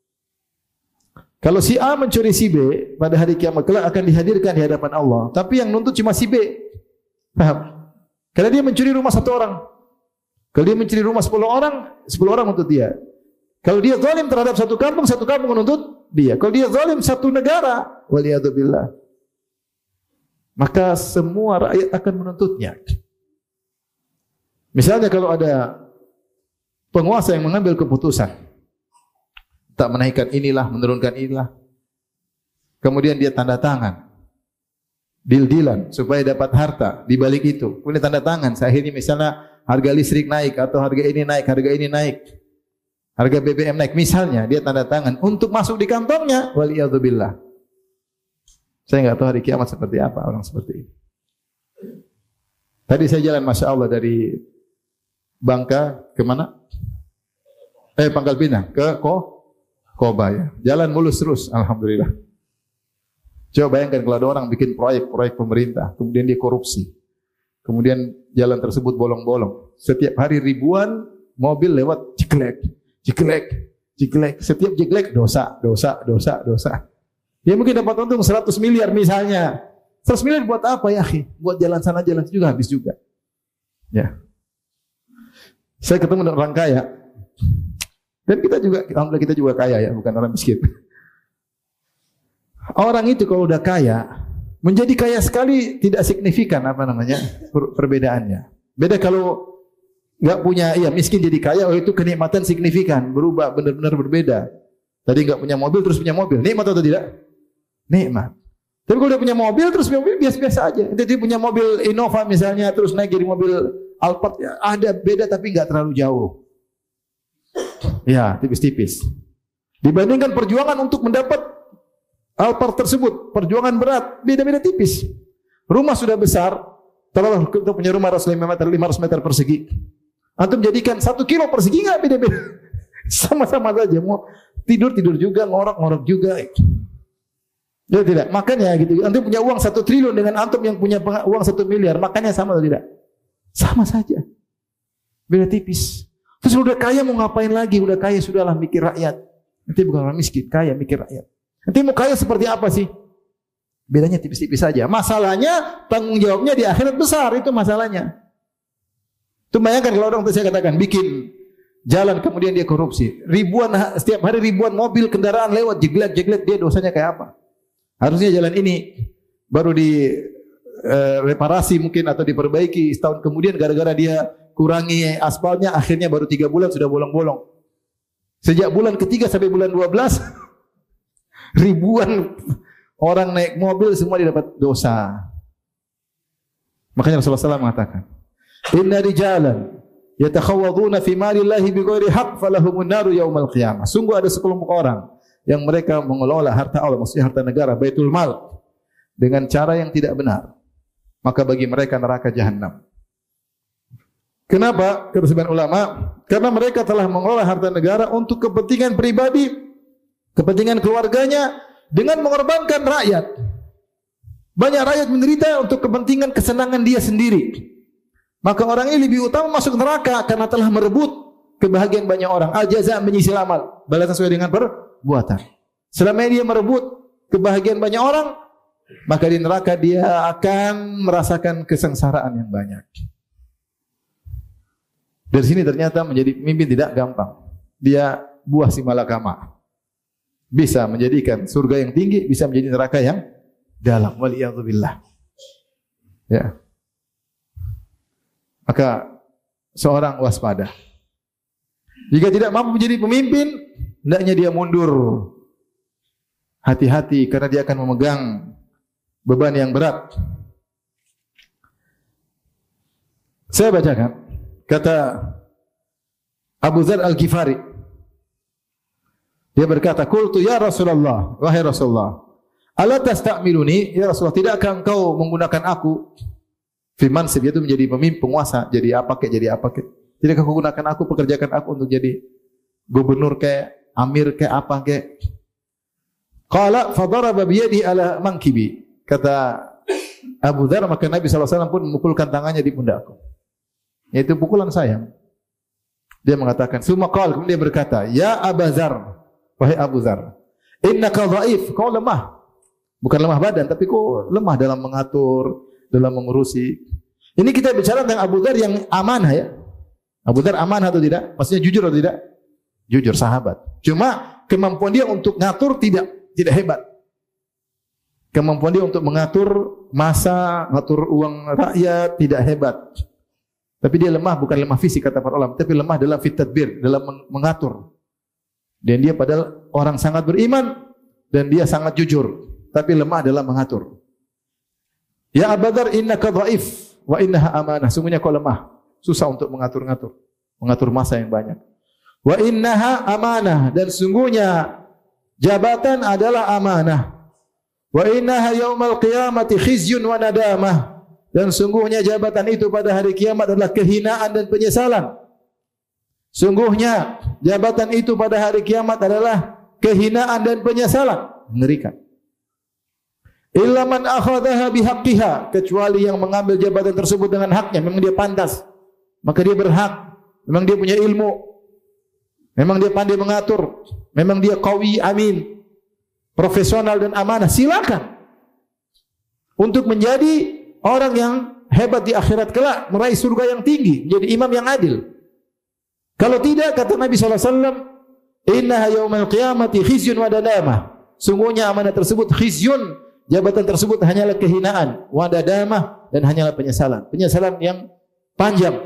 Kalau si A mencuri si B, pada hari kiamat kelak akan dihadirkan di hadapan Allah. Tapi yang nuntut cuma si B. Paham? Karena dia mencuri rumah satu orang. Kalau dia mencuri rumah sepuluh orang, sepuluh orang menuntut dia. Kalau dia zalim terhadap satu kampung, satu kampung menuntut dia. Kalau dia zalim satu negara, waliyadzubillah, maka semua rakyat akan menuntutnya. Misalnya kalau ada penguasa yang mengambil keputusan tak menaikkan inilah, menurunkan inilah, kemudian dia tanda tangan deal-dealan supaya dapat harta di balik itu, kemudian tanda tangan, akhirnya misalnya harga listrik naik atau harga ini naik, harga ini naik, harga B B M naik, misalnya dia tanda tangan untuk masuk di kantongnya, waliyadzubillah. Saya enggak tahu hari kiamat seperti apa orang seperti ini. Tadi saya jalan Masya Allah dari Bangka ke mana? Eh Pangkal Pinang ke Ko Koba ya. Jalan mulus terus, alhamdulillah. Coba bayangkan kalau ada orang bikin proyek-proyek pemerintah, kemudian dia korupsi. Kemudian jalan tersebut bolong-bolong. Setiap hari ribuan mobil lewat jeglek, jeglek, jeglek. Setiap jeglek dosa, dosa, dosa, dosa. Dia mungkin dapat untung seratus miliar misalnya. seratus miliar buat apa ya, akhi? Buat jalan sana jalan juga habis juga. Ya. Saya ketemu dengan orang kaya. Dan kita juga, alhamdulillah kita juga kaya ya, bukan orang miskin. Orang itu kalau udah kaya, menjadi kaya sekali tidak signifikan apa namanya per perbedaannya. Beda kalau nggak punya, iya miskin jadi kaya, oh itu kenikmatan signifikan, berubah benar-benar berbeda. Tadi nggak punya mobil terus punya mobil, nikmat atau tidak? Nikmat. Tapi kalau dia punya mobil terus punya mobil biasa-biasa aja. Dia punya mobil Innova misalnya terus naik jadi mobil Alphard, ya, ada beda tapi nggak terlalu jauh. Ya, tipis-tipis. Dibandingkan perjuangan untuk mendapat Alphard tersebut, perjuangan berat, beda-beda tipis. Rumah sudah besar, taruhlah kita punya rumah seratus lima meter, lima ratus meter persegi. Antum jadikan satu kilo persegi nggak beda-beda. Sama-sama saja, mau tidur-tidur juga, ngorok-ngorok juga. Ya tidak, makanya gitu. Antum punya uang satu triliun dengan antum yang punya uang satu miliar, makanya sama atau tidak? Sama saja. Beda tipis. Terus udah kaya mau ngapain lagi? Udah kaya sudahlah mikir rakyat. Nanti bukan orang miskin, kaya mikir rakyat. Nanti mau kaya seperti apa sih? Bedanya tipis-tipis saja. Masalahnya tanggung jawabnya di akhirat besar, itu masalahnya. Itu bayangkan kalau orang itu saya katakan bikin jalan kemudian dia korupsi. Ribuan setiap hari ribuan mobil kendaraan lewat jeglek-jeglek, dia dosanya kayak apa? Harusnya jalan ini baru di uh, reparasi mungkin atau diperbaiki setahun kemudian gara-gara dia kurangi aspalnya akhirnya baru tiga bulan sudah bolong-bolong. Sejak bulan ketiga sampai bulan dua belas ribuan orang naik mobil semua didapat dosa. Makanya Rasulullah shallallahu alaihi wasallam mengatakan, "Inna rijalan yatakhawaduna fi malillahi bighairi haqq falahumun naru yaumal qiyamah." Sungguh ada sekelompok orang yang mereka mengelola harta Allah, maksudnya harta negara, baitul mal, dengan cara yang tidak benar. Maka bagi mereka neraka jahanam. Kenapa? Kata sebagian ulama, karena mereka telah mengelola harta negara untuk kepentingan pribadi, kepentingan keluarganya, dengan mengorbankan rakyat. Banyak rakyat menderita untuk kepentingan kesenangan dia sendiri. maka orang ini lebih utama masuk neraka karena telah merebut kebahagiaan banyak orang. Al-jaza' menyisil amal, balasan sesuai dengan perbuatan. Selama dia merebut kebahagiaan banyak orang, maka di neraka dia akan merasakan kesengsaraan yang banyak. Dari sini ternyata menjadi pemimpin tidak gampang. Dia buah si malakama. Bisa menjadikan surga yang tinggi, bisa menjadi neraka yang dalam. Waliyadzubillah. Ya. Maka seorang waspada. Jika tidak mampu menjadi pemimpin, hendaknya dia mundur. Hati-hati karena dia akan memegang beban yang berat. Saya bacakan kata Abu Dzar Al-Ghifari. Dia berkata, "Qultu ya Rasulullah, wahai Rasulullah, ala tastamiluni, ya Rasulullah, tidakkah engkau menggunakan aku fi mansib, yaitu menjadi pemimpin, penguasa, jadi apa kek, jadi apa kek? Tidakkah kau gunakan aku, pekerjakan aku untuk jadi gubernur kek, amir kek, apa kek?" Qala fadaraba biyadihi ala mankibi. Kata Abu Dzar, maka Nabi sallallahu alaihi wasallam pun memukulkan tangannya di pundakku. Yaitu pukulan sayang. Dia mengatakan, "Summa qala," kemudian dia berkata, "Ya Abu Dzar, wahai Abu Dzar, innaka dhaif, kau lemah. Bukan lemah badan, tapi kau lemah dalam mengatur, dalam mengurusi." Ini kita bicara tentang Abu Dzar yang amanah ya. Abu Dzar amanah atau tidak? Maksudnya jujur atau tidak? Jujur, sahabat. Cuma kemampuan dia untuk ngatur tidak tidak hebat. Kemampuan dia untuk mengatur masa, mengatur uang rakyat tidak hebat. Tapi dia lemah, bukan lemah fisik kata para ulama, tapi lemah dalam fit tadbir, dalam mengatur. Dan dia padahal orang sangat beriman dan dia sangat jujur, tapi lemah dalam mengatur. Ya Abu Dzar, innaka dhaif wa innaha amanah. Sungguhnya kau lemah, susah untuk mengatur-ngatur, mengatur masa yang banyak. Wa innaha amanah, dan sungguhnya jabatan adalah amanah. Wa innaha yaumal qiyamati khizyun wa nadamah, dan sungguhnya jabatan itu pada hari kiamat adalah kehinaan dan penyesalan. Sungguhnya jabatan itu pada hari kiamat adalah kehinaan dan penyesalan. Mengerikan. Illa man akhadhaha bihaqqiha, kecuali yang mengambil jabatan tersebut dengan haknya, memang dia pantas, maka dia berhak, memang dia punya ilmu, memang dia pandai mengatur, memang dia qawi amin, profesional dan amanah, silakan untuk menjadi orang yang hebat di akhirat kelak, meraih surga yang tinggi, menjadi imam yang adil. Kalau tidak, kata Nabi sallallahu alaihi wasallam, innaha yaumal qiyamati khizyun wa nadamah. Sungguhnya amanah tersebut khizyun, jabatan tersebut hanyalah kehinaan, wa nadamah, dan hanyalah penyesalan, penyesalan yang panjang.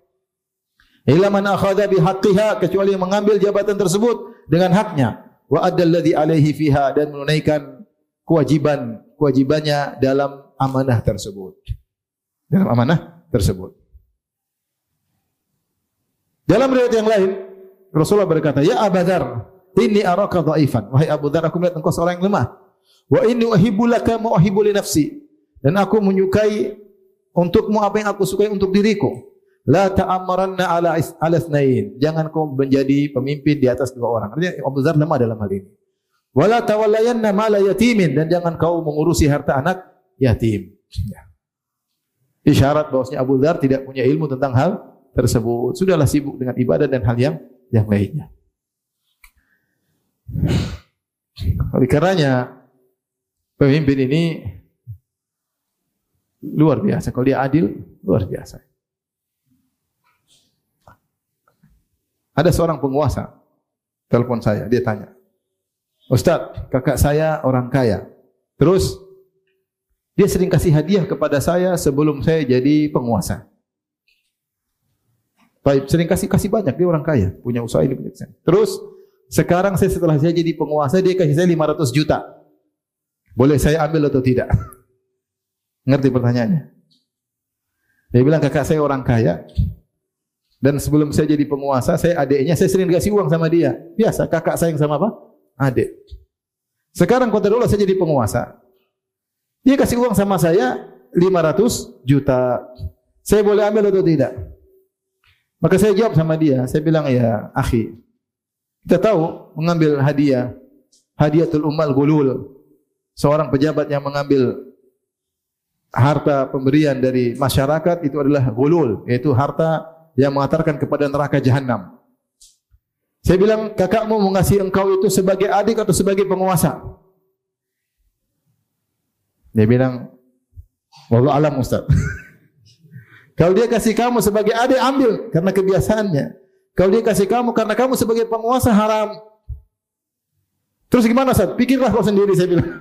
Illa man akhadha bihaqqiha, kecuali yang mengambil jabatan tersebut dengan haknya, wa addal ladzi alaihi fiha, dan menunaikan kewajiban kewajibannya dalam amanah tersebut. Dalam amanah tersebut. Dalam riwayat yang lain, Rasulullah berkata, "Ya Abu Dzar, inni araka dhaifan." Wahai Abu Dzar, aku melihat engkau seorang yang lemah. Wa inni uhibbu laka ma uhibbu li nafsi. Dan aku menyukai untukmu apa yang aku sukai untuk diriku. La ta'ammaranna ala ala itsnain. Jangan kau menjadi pemimpin di atas dua orang. Artinya Abu Dzar lemah dalam hal ini. Wala tawallayanna mala yatimin, dan jangan kau mengurusi harta anak yatim. Ya. Isyarat bahwasanya Abu Dzar tidak punya ilmu tentang hal tersebut. Sudahlah sibuk dengan ibadah dan hal yang yang lainnya. Oleh karenanya pemimpin ini luar biasa. Kalau dia adil, luar biasa. Ada seorang penguasa telepon saya, dia tanya, "Ustaz, kakak saya orang kaya. Terus dia sering kasih hadiah kepada saya sebelum saya jadi penguasa. Baik, sering kasih kasih banyak, dia orang kaya, punya usaha ini, punya usaha. Terus sekarang saya setelah saya jadi penguasa, dia kasih saya lima ratus juta. Boleh saya ambil atau tidak?" Ngerti pertanyaannya? Dia bilang, kakak saya orang kaya, dan sebelum saya jadi penguasa, saya adiknya, saya sering kasih uang sama dia. Biasa, kakak sayang sama apa? Adik. Sekarang qadarullah saya jadi penguasa, dia kasih uang sama saya lima ratus juta. Saya boleh ambil atau tidak? Maka saya jawab sama dia, saya bilang, ya akhi, kita tahu mengambil hadiah, hadiatul ummal gulul, seorang pejabat yang mengambil harta pemberian dari masyarakat itu adalah ghulul, yaitu harta yang mengantarkan kepada neraka jahanam. Saya bilang, kakakmu mengasihi engkau itu sebagai adik atau sebagai penguasa? Dia bilang, wallahu alam Ustaz. Kalau dia kasih kamu sebagai adik, ambil karena kebiasaannya. Kalau dia kasih kamu karena kamu sebagai penguasa, haram. Terus gimana Ustaz? Pikirlah kau sendiri, saya bilang.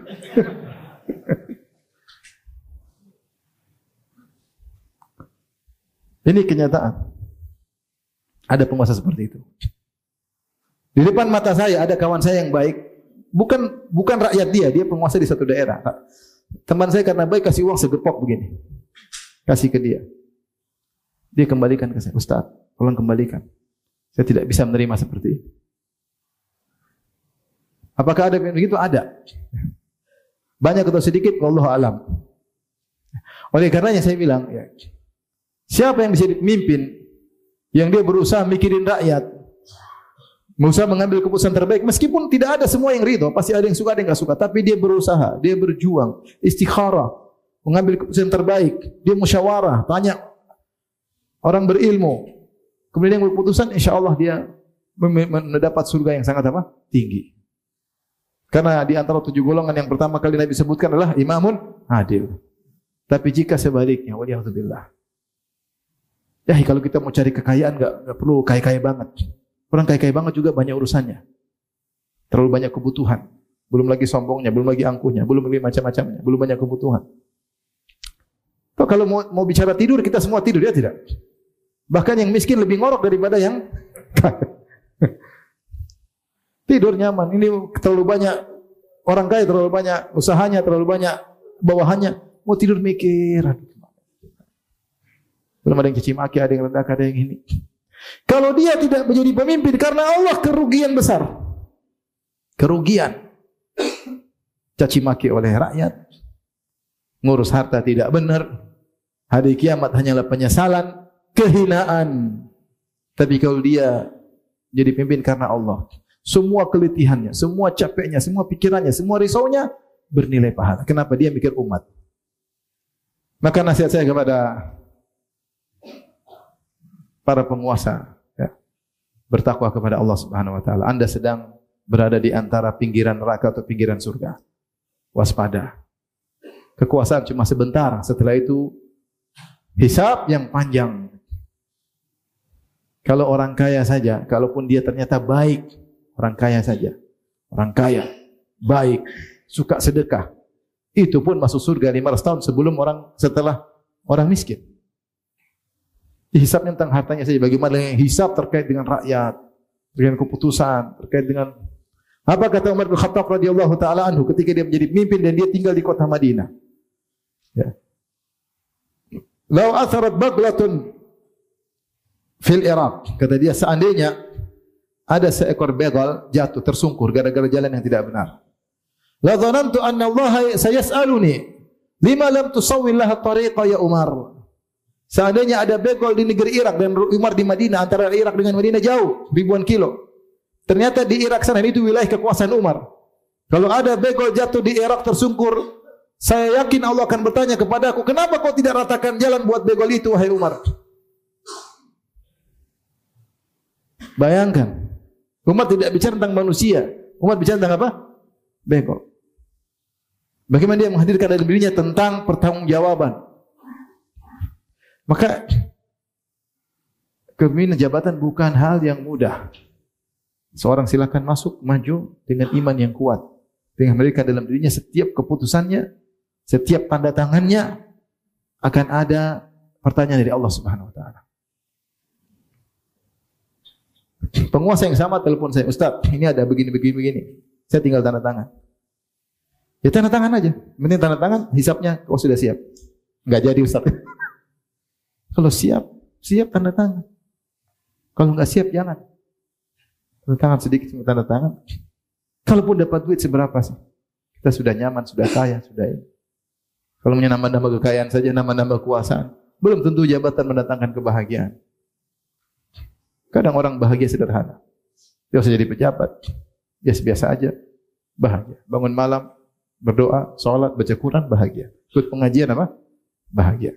Ini kenyataan. Ada penguasa seperti itu. Di depan mata saya ada kawan saya yang baik, bukan bukan rakyat dia, dia penguasa di satu daerah. Teman saya karena baik kasih uang segepok begini, kasih ke dia. Dia kembalikan ke saya, Ustaz, tolong kembalikan. Saya tidak bisa menerima seperti itu. Apakah ada begitu? Ada. Banyak atau sedikit, wallahu alam. Oleh karenanya saya bilang, ya, siapa yang bisa dipimpin, yang dia berusaha mikirin rakyat, berusaha mengambil keputusan terbaik, meskipun tidak ada semua yang ridho, pasti ada yang suka, ada yang tidak suka, tapi dia berusaha, dia berjuang, istikharah, mengambil keputusan terbaik, dia musyawarah, tanya orang berilmu, kemudian yang berkeputusan, insya Allah dia mendapat surga yang sangat apa? Tinggi. Karena di antara tujuh golongan yang pertama kali Nabi sebutkan adalah imamun adil. Tapi jika sebaliknya, waliyahzubillah. Ya, kalau kita mau cari kekayaan, enggak, enggak perlu kaya-kaya banget. Orang kaya-kaya banget juga banyak urusannya. Terlalu banyak kebutuhan. Belum lagi sombongnya, belum lagi angkuhnya, belum lagi macam-macamnya, belum banyak kebutuhan. Toh kalau mau, mau bicara tidur, kita semua tidur, ya tidak? Bahkan yang miskin lebih ngorok daripada yang kaya. Tidur nyaman. Ini terlalu banyak orang kaya, terlalu banyak usahanya, terlalu banyak bawahannya. Mau tidur mikir. Belum ada yang caci maki, ada yang rendah, ada yang ini. Kalau dia tidak menjadi pemimpin karena Allah, kerugian besar. Kerugian. Caci maki oleh rakyat. Ngurus harta tidak benar. Hari kiamat hanyalah penyesalan, kehinaan. Tapi kalau dia jadi pemimpin karena Allah, semua keletihannya, semua capeknya, semua pikirannya, semua risaunya bernilai pahala. Kenapa? Dia mikir umat. Maka nasihat saya kepada para penguasa, ya, bertakwa kepada Allah Subhanahu Wa Taala. Anda sedang berada di antara pinggiran neraka atau pinggiran surga. Waspada. Kekuasaan cuma sebentar. Setelah itu hisab yang panjang. Kalau orang kaya saja, kalaupun dia ternyata baik, orang kaya saja, orang kaya, baik, suka sedekah, itu pun masuk surga lima ratus tahun sebelum orang setelah orang miskin. Hisab tentang hartanya saja. Bagaimana yang hisab terkait dengan rakyat, dengan keputusan, terkait dengan apa kata Umar bin Khattab radhiyallahu taala anhu ketika dia menjadi pemimpin dan dia tinggal di kota Madinah. Ya. Lau atharat baglatun fil Iraq, kata dia, seandainya ada seekor begal jatuh tersungkur gara-gara jalan yang tidak benar. La dhanantu anna Allah sayas'aluni lima lam tusawwil laha tariqa ya Umar. Seandainya ada begal di negeri Irak dan Umar di Madinah, antara Irak dengan Madinah jauh ribuan kilo. Ternyata di Irak sana itu wilayah kekuasaan Umar. Kalau ada begal jatuh di Irak tersungkur, saya yakin Allah akan bertanya kepada aku, kenapa kau tidak ratakan jalan buat begal itu, wahai Umar? Bayangkan, Umar tidak bicara tentang manusia, Umar bicara tentang apa? Begal. Bagaimana dia menghadirkan dalam dirinya tentang pertanggungjawaban. Maka kepemimpinan jabatan bukan hal yang mudah. Seorang silakan masuk, maju dengan iman yang kuat, dengan memberikan dalam dirinya setiap keputusannya, setiap tanda tangannya akan ada pertanyaan dari Allah Subhanahu Wa Taala. Penguasa yang sama telepon saya, Ustaz, ini ada begini begini begini. Saya tinggal tanda tangan. Ya tanda tangan aja. Mending tanda tangan, hisapnya kau sudah siap. Enggak jadi Ustaz. Kalau siap, siap tanda tangan. Kalau enggak siap, jangan. Tanda tangan sedikit, tanda tangan. Kalaupun dapat duit seberapa sih? Kita sudah nyaman, sudah kaya, sudah ini. Kalau punya nambah-nambah kekayaan saja, nambah-nambah kekuasaan, belum tentu jabatan mendatangkan kebahagiaan. Kadang orang bahagia sederhana. Dia usah jadi pejabat. Dia biasa aja, bahagia. Bangun malam, berdoa, sholat, baca Quran, bahagia. Ikut pengajian apa? bahagia.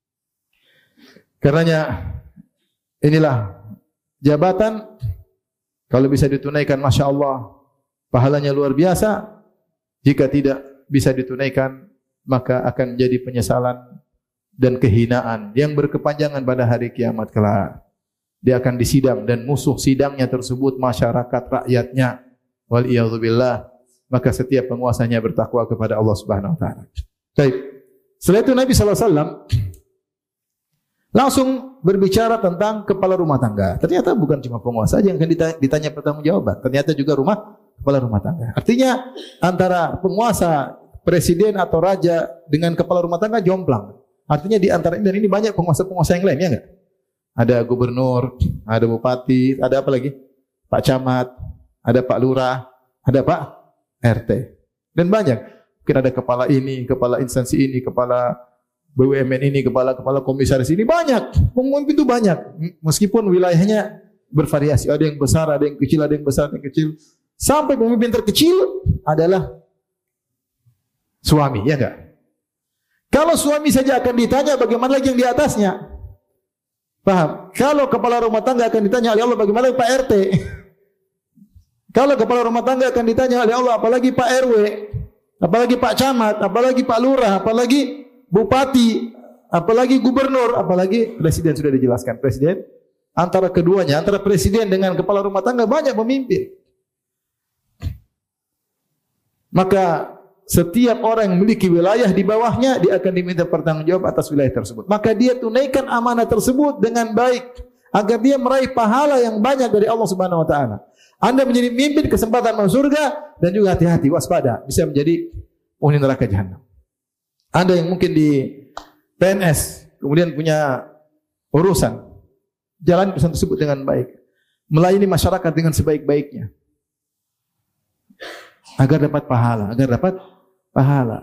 Karenanya inilah jabatan kalau bisa ditunaikan, masya Allah, pahalanya luar biasa. Jika tidak bisa ditunaikan, maka akan menjadi penyesalan dan kehinaan yang berkepanjangan pada hari kiamat kelak. Dia akan disidang dan musuh sidangnya tersebut masyarakat rakyatnya. Waliyadzubillah. Maka setiap penguasanya bertakwa kepada Allah Subhanahu wa taala. Baik. Setelah itu Nabi sallallahu alaihi wasallam langsung berbicara tentang kepala rumah tangga. Ternyata bukan cuma penguasa saja yang akan ditanya, ditanya pertanggungjawaban. Ternyata juga rumah kepala rumah tangga. Artinya antara penguasa, presiden atau raja dengan kepala rumah tangga jomplang. Artinya di antara ini dan ini banyak penguasa-penguasa yang lain, ya enggak? Ada gubernur, ada bupati, ada apa lagi? Pak camat, ada Pak lurah, ada Pak R T. Dan banyak. Mungkin ada kepala ini, kepala instansi ini, kepala B U M N ini, kepala-kepala komisaris ini, banyak. Pemimpin itu banyak. Meskipun wilayahnya bervariasi. Ada yang besar, ada yang kecil, ada yang besar, ada yang kecil. Sampai pemimpin terkecil adalah suami, ya enggak? Kalau suami saja akan ditanya, bagaimana lagi yang di atasnya? Paham? Kalau kepala rumah tangga akan ditanya oleh Allah, bagaimana Pak R T? Kalau kepala rumah tangga akan ditanya oleh Allah, apalagi Pak R W, apalagi Pak camat, apalagi Pak lurah, apalagi bupati, apalagi gubernur, apalagi presiden. Sudah dijelaskan presiden. Antara keduanya, antara presiden dengan kepala rumah tangga banyak pemimpin. Maka setiap orang yang memiliki wilayah di bawahnya, dia akan diminta pertanggungjawab atas wilayah tersebut. Maka dia tunaikan amanah tersebut dengan baik agar dia meraih pahala yang banyak dari Allah Subhanahu wa taala. Anda menjadi pemimpin, kesempatan masuk surga, dan juga hati-hati, waspada, bisa menjadi penghuni neraka jahanam. Anda yang mungkin di P N S kemudian punya urusan, jalan urusan tersebut dengan baik, melayani masyarakat dengan sebaik-baiknya, agar dapat pahala, agar dapat pahala.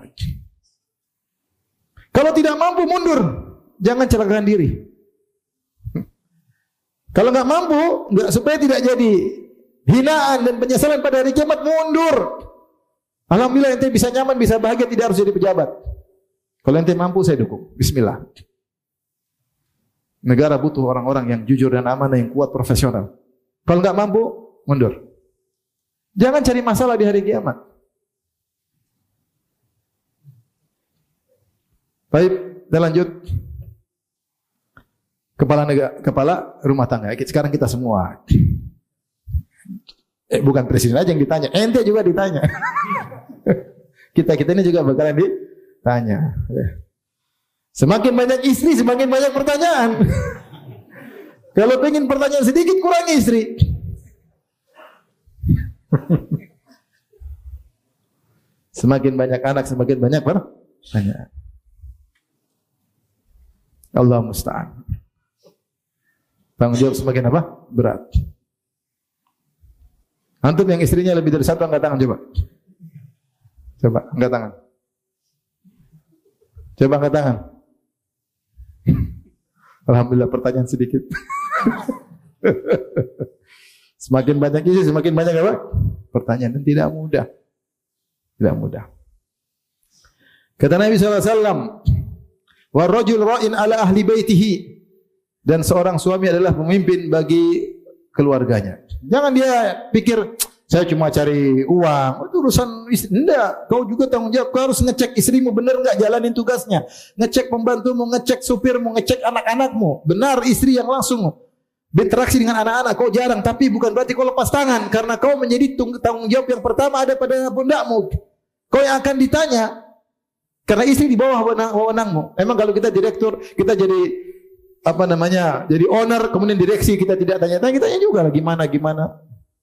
Kalau tidak mampu, mundur, jangan celakakan diri. Kalau enggak mampu, enggak, supaya tidak jadi hinaan dan penyesalan pada hari kiamat, mundur. Alhamdulillah ente bisa nyaman, bisa bahagia, tidak harus jadi pejabat. Kalau ente mampu, saya dukung. Bismillah. Negara butuh orang-orang yang jujur dan amanah, yang kuat, profesional. Kalau enggak mampu, mundur. Jangan cari masalah di hari kiamat. Baik, kita lanjut. Kepala negara, kepala rumah tangga. Sekarang kita semua. Eh, bukan presiden aja yang ditanya, ente juga ditanya. Kita-kita ini juga bakalan ditanya. Semakin banyak istri, semakin banyak pertanyaan. Kalau pengen pertanyaan sedikit, kurang istri. Semakin banyak anak, semakin banyak pertanyaan. Allah musta'an. Tanggung jawab semakin apa? Berat. Antum yang istrinya lebih dari satu, angkat tangan coba. Coba angkat tangan. Coba angkat tangan. Alhamdulillah pertanyaan sedikit. Semakin banyak isi, semakin banyak apa? Pertanyaan, dan tidak mudah. Tidak mudah. Kata Nabi sallallahu alaihi wasallam, "Wa rajul ra'in ala ahli baitihi." Dan seorang suami adalah pemimpin bagi keluarganya. Jangan dia pikir saya cuma cari uang, itu urusan istri. Enggak, kau juga tanggung jawab. Kau harus ngecek istrimu benar enggak jalanin tugasnya. Ngecek pembantumu, ngecek supirmu, ngecek anak-anakmu. Benar istri yang langsung berinteraksi dengan anak-anak. Kau jarang, tapi bukan berarti kau lepas tangan, karena kau menjadi tanggung jawab yang pertama ada pada pundakmu. Kau yang akan ditanya, karena istri di bawah wewenangmu. Memang kalau kita direktur, kita jadi apa namanya, jadi owner, kemudian direksi, kita tidak tanya-tanya, kita tanya juga lah gimana gimana.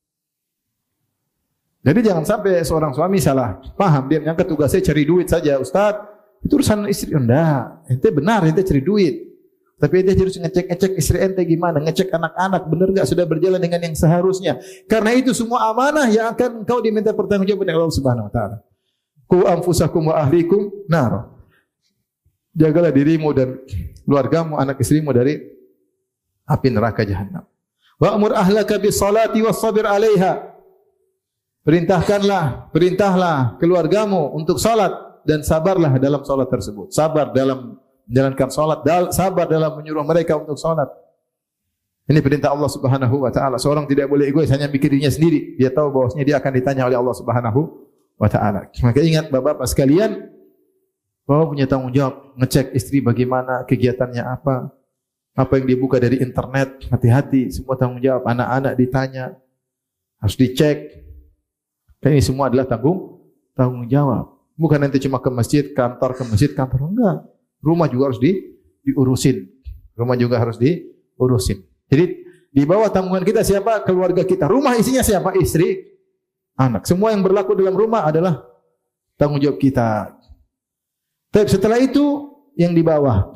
Jadi jangan sampai seorang suami salah paham, dia menyangka tugasnya cari duit saja. Ustaz, itu urusan istri. Enggak, ente benar, ente cari duit. Tapi ente harus ngecek-ngecek istri ente gimana, ngecek anak-anak benar enggak sudah berjalan dengan yang seharusnya. Karena itu semua amanah yang akan engkau diminta pertanggungjawaban oleh Allah Subhanahu wa taala. Qu anfusakum wa ahlikum nar. Jagalah dirimu dan keluargamu, anak istrimu dari api neraka jahanam. Wa'mur ahlaka bis salati was sabir 'alaiha. Perintahkanlah, perintahlah keluargamu untuk salat dan sabarlah dalam salat tersebut. Sabar dalam menjalankan salat, sabar dalam menyuruh mereka untuk salat. Ini perintah Allah Subhanahu wa taala. Seorang tidak boleh egois hanya mikir dirinya sendiri. Dia tahu bahwasanya dia akan ditanya oleh Allah Subhanahu wa taala. Maka ingat Bapak-bapak sekalian, bahwa punya tanggung jawab ngecek istri bagaimana, kegiatannya apa, apa yang dibuka dari internet, hati-hati, semua tanggung jawab. Anak-anak ditanya, harus dicek. Dan ini semua adalah tanggung tanggung jawab. Bukan nanti cuma ke masjid, kantor, ke masjid, kantor. Enggak. Rumah juga harus di, diurusin. Rumah juga harus diurusin. Jadi di bawah tanggungan kita siapa? Keluarga kita. Rumah isinya siapa? Istri, anak. Semua yang berlaku dalam rumah adalah tanggung jawab kita. Tapi setelah itu yang di bawah,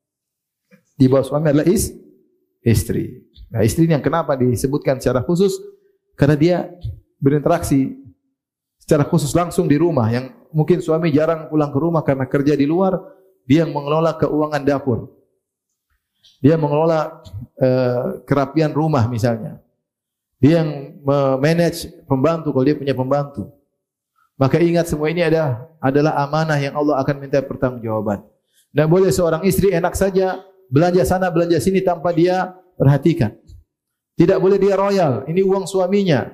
di bawah suami adalah is, istri. Nah, istri yang kenapa disebutkan secara khusus? Karena dia berinteraksi secara khusus langsung di rumah. Yang mungkin suami jarang pulang ke rumah karena kerja di luar. Dia yang mengelola keuangan dapur. Dia mengelola uh, kerapian rumah misalnya. Dia yang memanage pembantu kalau dia punya pembantu. Maka ingat semua ini ada, adalah amanah yang Allah akan minta pertanggungjawaban. Tidak boleh seorang istri enak saja belanja sana belanja sini tanpa dia perhatikan. Tidak boleh dia royal. Ini uang suaminya.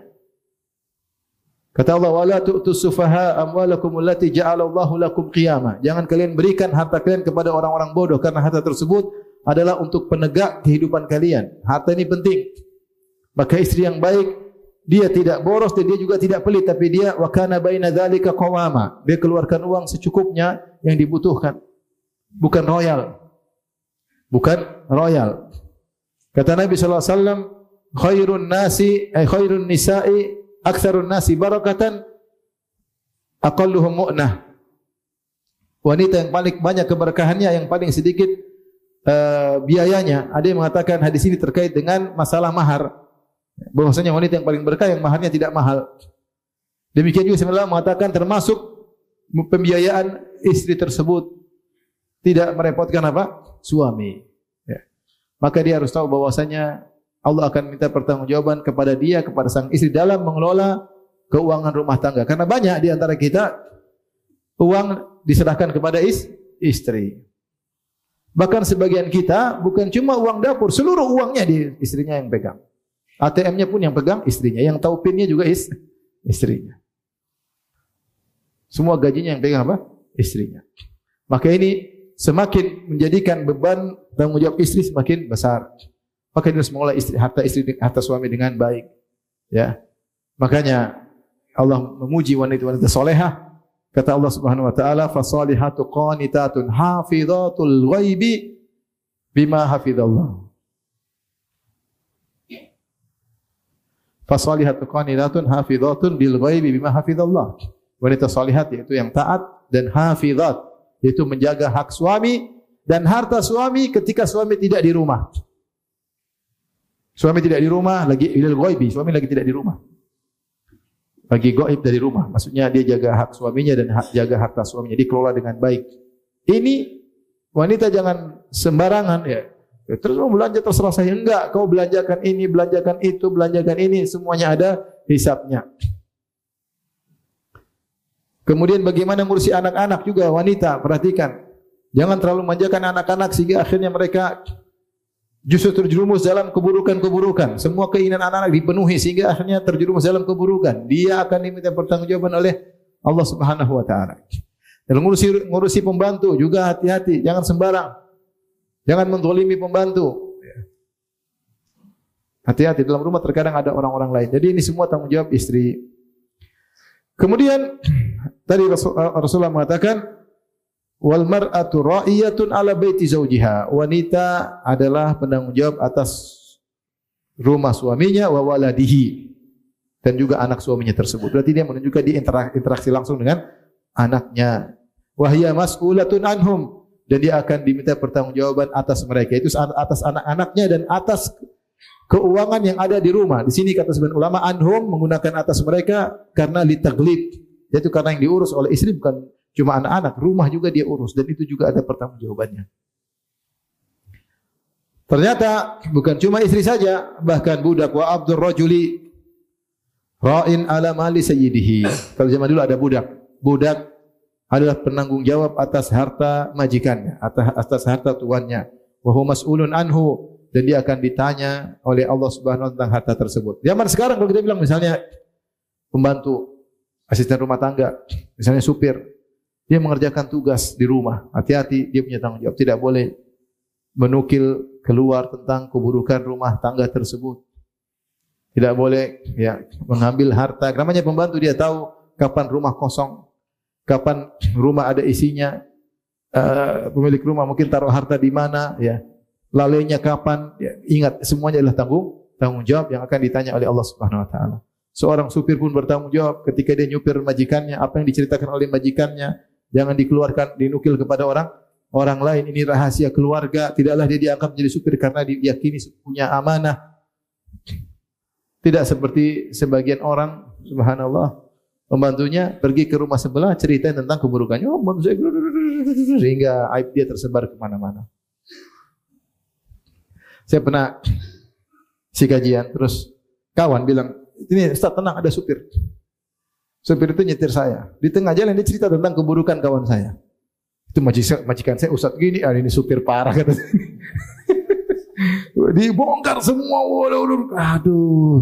Kata Allah, wala tu'tus sufaha amwalakum allati ja'alallahu lakum qiyamah. Jangan kalian berikan harta kalian kepada orang-orang bodoh karena harta tersebut adalah untuk penegak kehidupan kalian. Harta ini penting. Maka istri yang baik, dia tidak boros dan dia juga tidak pelit, tapi dia wa kana baina dzalika qawama. Dia keluarkan uang secukupnya yang dibutuhkan. Bukan royal. Bukan royal. Kata Nabi sallallahu alaihi wasallam, khairun nasi ay khairun nisa'i aktsarun nasi barakatan aqalluhum mu'nah. Wanita yang paling banyak keberkahannya yang paling sedikit Uh, biayanya. Ada yang mengatakan hadis ini terkait dengan masalah mahar. Bahwasanya wanita yang paling berkah yang maharnya tidak mahal. Demikian juga sebenarnya mengatakan termasuk pembiayaan istri tersebut tidak merepotkan apa? Suami. Ya. Maka dia harus tahu bahwasanya Allah akan minta pertanggungjawaban kepada dia, kepada sang istri dalam mengelola keuangan rumah tangga. Karena banyak di antara kita uang diserahkan kepada is, istri. Bahkan sebagian kita bukan cuma uang dapur, seluruh uangnya di istrinya yang pegang. A T M-nya pun yang pegang istrinya, yang tahu PIN-nya juga is, istrinya. Semua gajinya yang pegang apa? Istrinya. Maka ini semakin menjadikan beban tanggung jawab istri semakin besar. Maka dia harus mengolah istri, harta istri, harta suami dengan baik. Ya, makanya Allah memuji wanita-wanita solehah. Kata Allah Subhanahu wa taala, fasalihatu qanitatun hafizatul ghaibi bima hafizallah. Fasalihatu qanitatun hafizatun bil ghaibi bima hafizallah. Wanita salihat yaitu yang taat dan hafizat, yaitu menjaga hak suami dan harta suami ketika suami tidak di rumah. Suami tidak di rumah lagi bil ghaibi, suami lagi tidak di rumah. Bagi gaib dari rumah. Maksudnya dia jaga hak suaminya dan hak, jaga harta suaminya. Dikelola dengan baik. Ini wanita jangan sembarangan ya. Terus mau belanja terserah saya. Enggak. Kau belanjakan ini, belanjakan itu, belanjakan ini. Semuanya ada hisapnya. Kemudian bagaimana ngurusi anak-anak juga wanita. Perhatikan. Jangan terlalu manjakan anak-anak sehingga akhirnya mereka justru terjerumus dalam keburukan-keburukan. Semua keinginan anak-anak dipenuhi sehingga akhirnya terjerumus dalam keburukan. Dia akan diminta pertanggungjawaban oleh Allah Subhanahu wa taala. Dalam ngurusi ngurusi pembantu juga hati-hati, jangan sembarang. Jangan menzalimi pembantu. Hati-hati dalam rumah terkadang ada orang-orang lain. Jadi ini semua tanggung jawab istri. Kemudian tadi Rasulullah mengatakan wal mar'atu ra'iyatun ala baiti zawjiha. Wanita adalah penanggung jawab atas rumah suaminya wa waladihi dan juga anak suaminya tersebut. Berarti dia menunjukkan dia interaksi langsung dengan anaknya. Wa hiya mas'ulatun anhum, dan dia akan diminta pertanggungjawaban atas mereka, itu atas anak-anaknya dan atas keuangan yang ada di rumah. Di sini kata sebagian ulama anhum menggunakan atas mereka karena litaglib, yaitu karena yang diurus oleh istri bukan cuma anak-anak, rumah juga dia urus dan itu juga ada pertanggungjawabannya. Ternyata bukan cuma istri saja, bahkan budak wa abdur rajuli ra'in ala mali sayyidihi. Kalau zaman dulu ada budak, budak adalah penanggung jawab atas harta majikannya, atas, atas harta tuannya. Wa huwa mas'ulun anhu, dan dia akan ditanya oleh Allah Subhanahu wa taala tentang harta tersebut. Zaman sekarang kalau kita bilang misalnya pembantu, asisten rumah tangga, misalnya supir, dia mengerjakan tugas di rumah, hati-hati, dia punya tanggung jawab, tidak boleh menukil keluar tentang keburukan rumah tangga tersebut. Tidak boleh ya mengambil harta. Namanya pembantu, dia tahu kapan rumah kosong, kapan rumah ada isinya. Uh, pemilik rumah mungkin taruh harta di mana, ya. Lalainya kapan? Ya, ingat semuanya adalah tanggung tanggung jawab yang akan ditanya oleh Allah Subhanahu wa taala. Seorang supir pun bertanggung jawab ketika dia nyupir majikannya, apa yang diceritakan oleh majikannya jangan dikeluarkan, dinukil kepada orang orang lain. Ini rahasia keluarga. Tidaklah dia dianggap menjadi supir karena diyakini punya amanah. Tidak seperti sebagian orang, subhanallah, pembantunya pergi ke rumah sebelah ceritain tentang keburukannya. Oh, pembantu saya, sehingga aib dia tersebar kemana-mana. Saya pernah si kajian, terus kawan bilang, ini Ustaz tenang, ada supir. Supir itu nyetir saya. Di tengah jalan dia cerita tentang keburukan kawan saya. Itu majikan, majikan saya, Ustaz gini, ah, ini supir parah kata. Dibongkar semua. Aduh.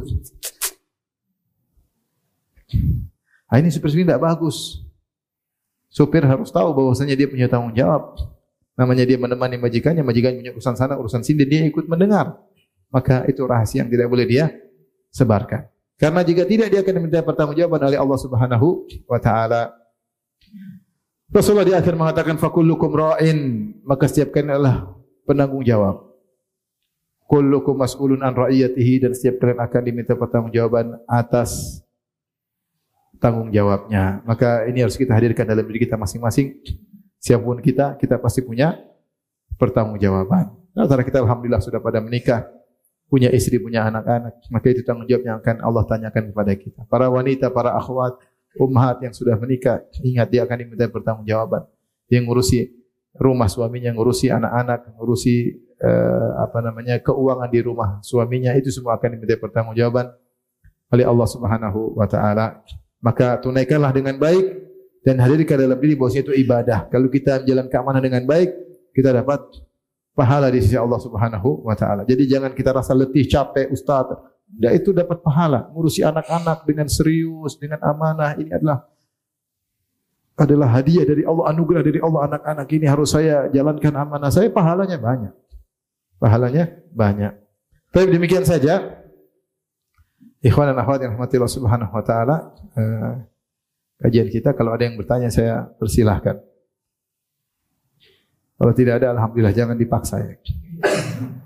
Ah, ini supir ini tidak bagus. Supir harus tahu bahwasanya dia punya tanggung jawab. Namanya dia menemani majikannya, majikannya punya urusan sana, urusan sini, dia ikut mendengar. Maka itu rahasia yang tidak boleh dia sebarkan. Karena jika tidak, dia akan diminta pertanggungjawaban oleh Allah Subhanahu wa taala. Rasulullah di akhir mengatakan fakullukum ra'in, maka setiap kalian adalah penanggung jawab. Kullukum mas'ulun an ra'iyatihi, dan setiap kalian akan diminta pertanggungjawaban atas tanggung jawabnya. Maka ini harus kita hadirkan dalam diri kita masing-masing. Siapapun kita, kita pasti punya pertanggungjawaban. Antara kita alhamdulillah sudah pada menikah, punya istri, punya anak-anak, maka itu tanggung jawab yang akan Allah tanyakan kepada kita. Para wanita, para akhwat, ummahat yang sudah menikah, ingat dia akan diminta pertanggungjawaban. Dia ngurusi rumah suaminya, ngurusi anak-anak, ngurusi uh, apa namanya keuangan di rumah suaminya, itu semua akan diminta pertanggungjawaban oleh Allah Subhanahu wa taala. Maka tunaikanlah dengan baik dan hadirkan dalam diri bahwa itu ibadah. Kalau kita menjalankan amanah dengan baik, kita dapat pahala di sisi Allah Subhanahu wa taala. Jadi jangan kita rasa letih, capek, ustaz. Tidak, itu dapat pahala. Ngurusi anak-anak dengan serius, dengan amanah, ini adalah adalah hadiah dari Allah, anugerah dari Allah. Anak-anak ini harus saya jalankan amanah saya, pahalanya banyak. Pahalanya banyak. Tapi demikian saja. Ikhwan dan akhwat yang rahmati Allah Subhanahu wa taala, uh, kajian kita. Kalau ada yang bertanya, saya persilahkan. Kalau tidak ada, alhamdulillah, jangan dipaksa ya.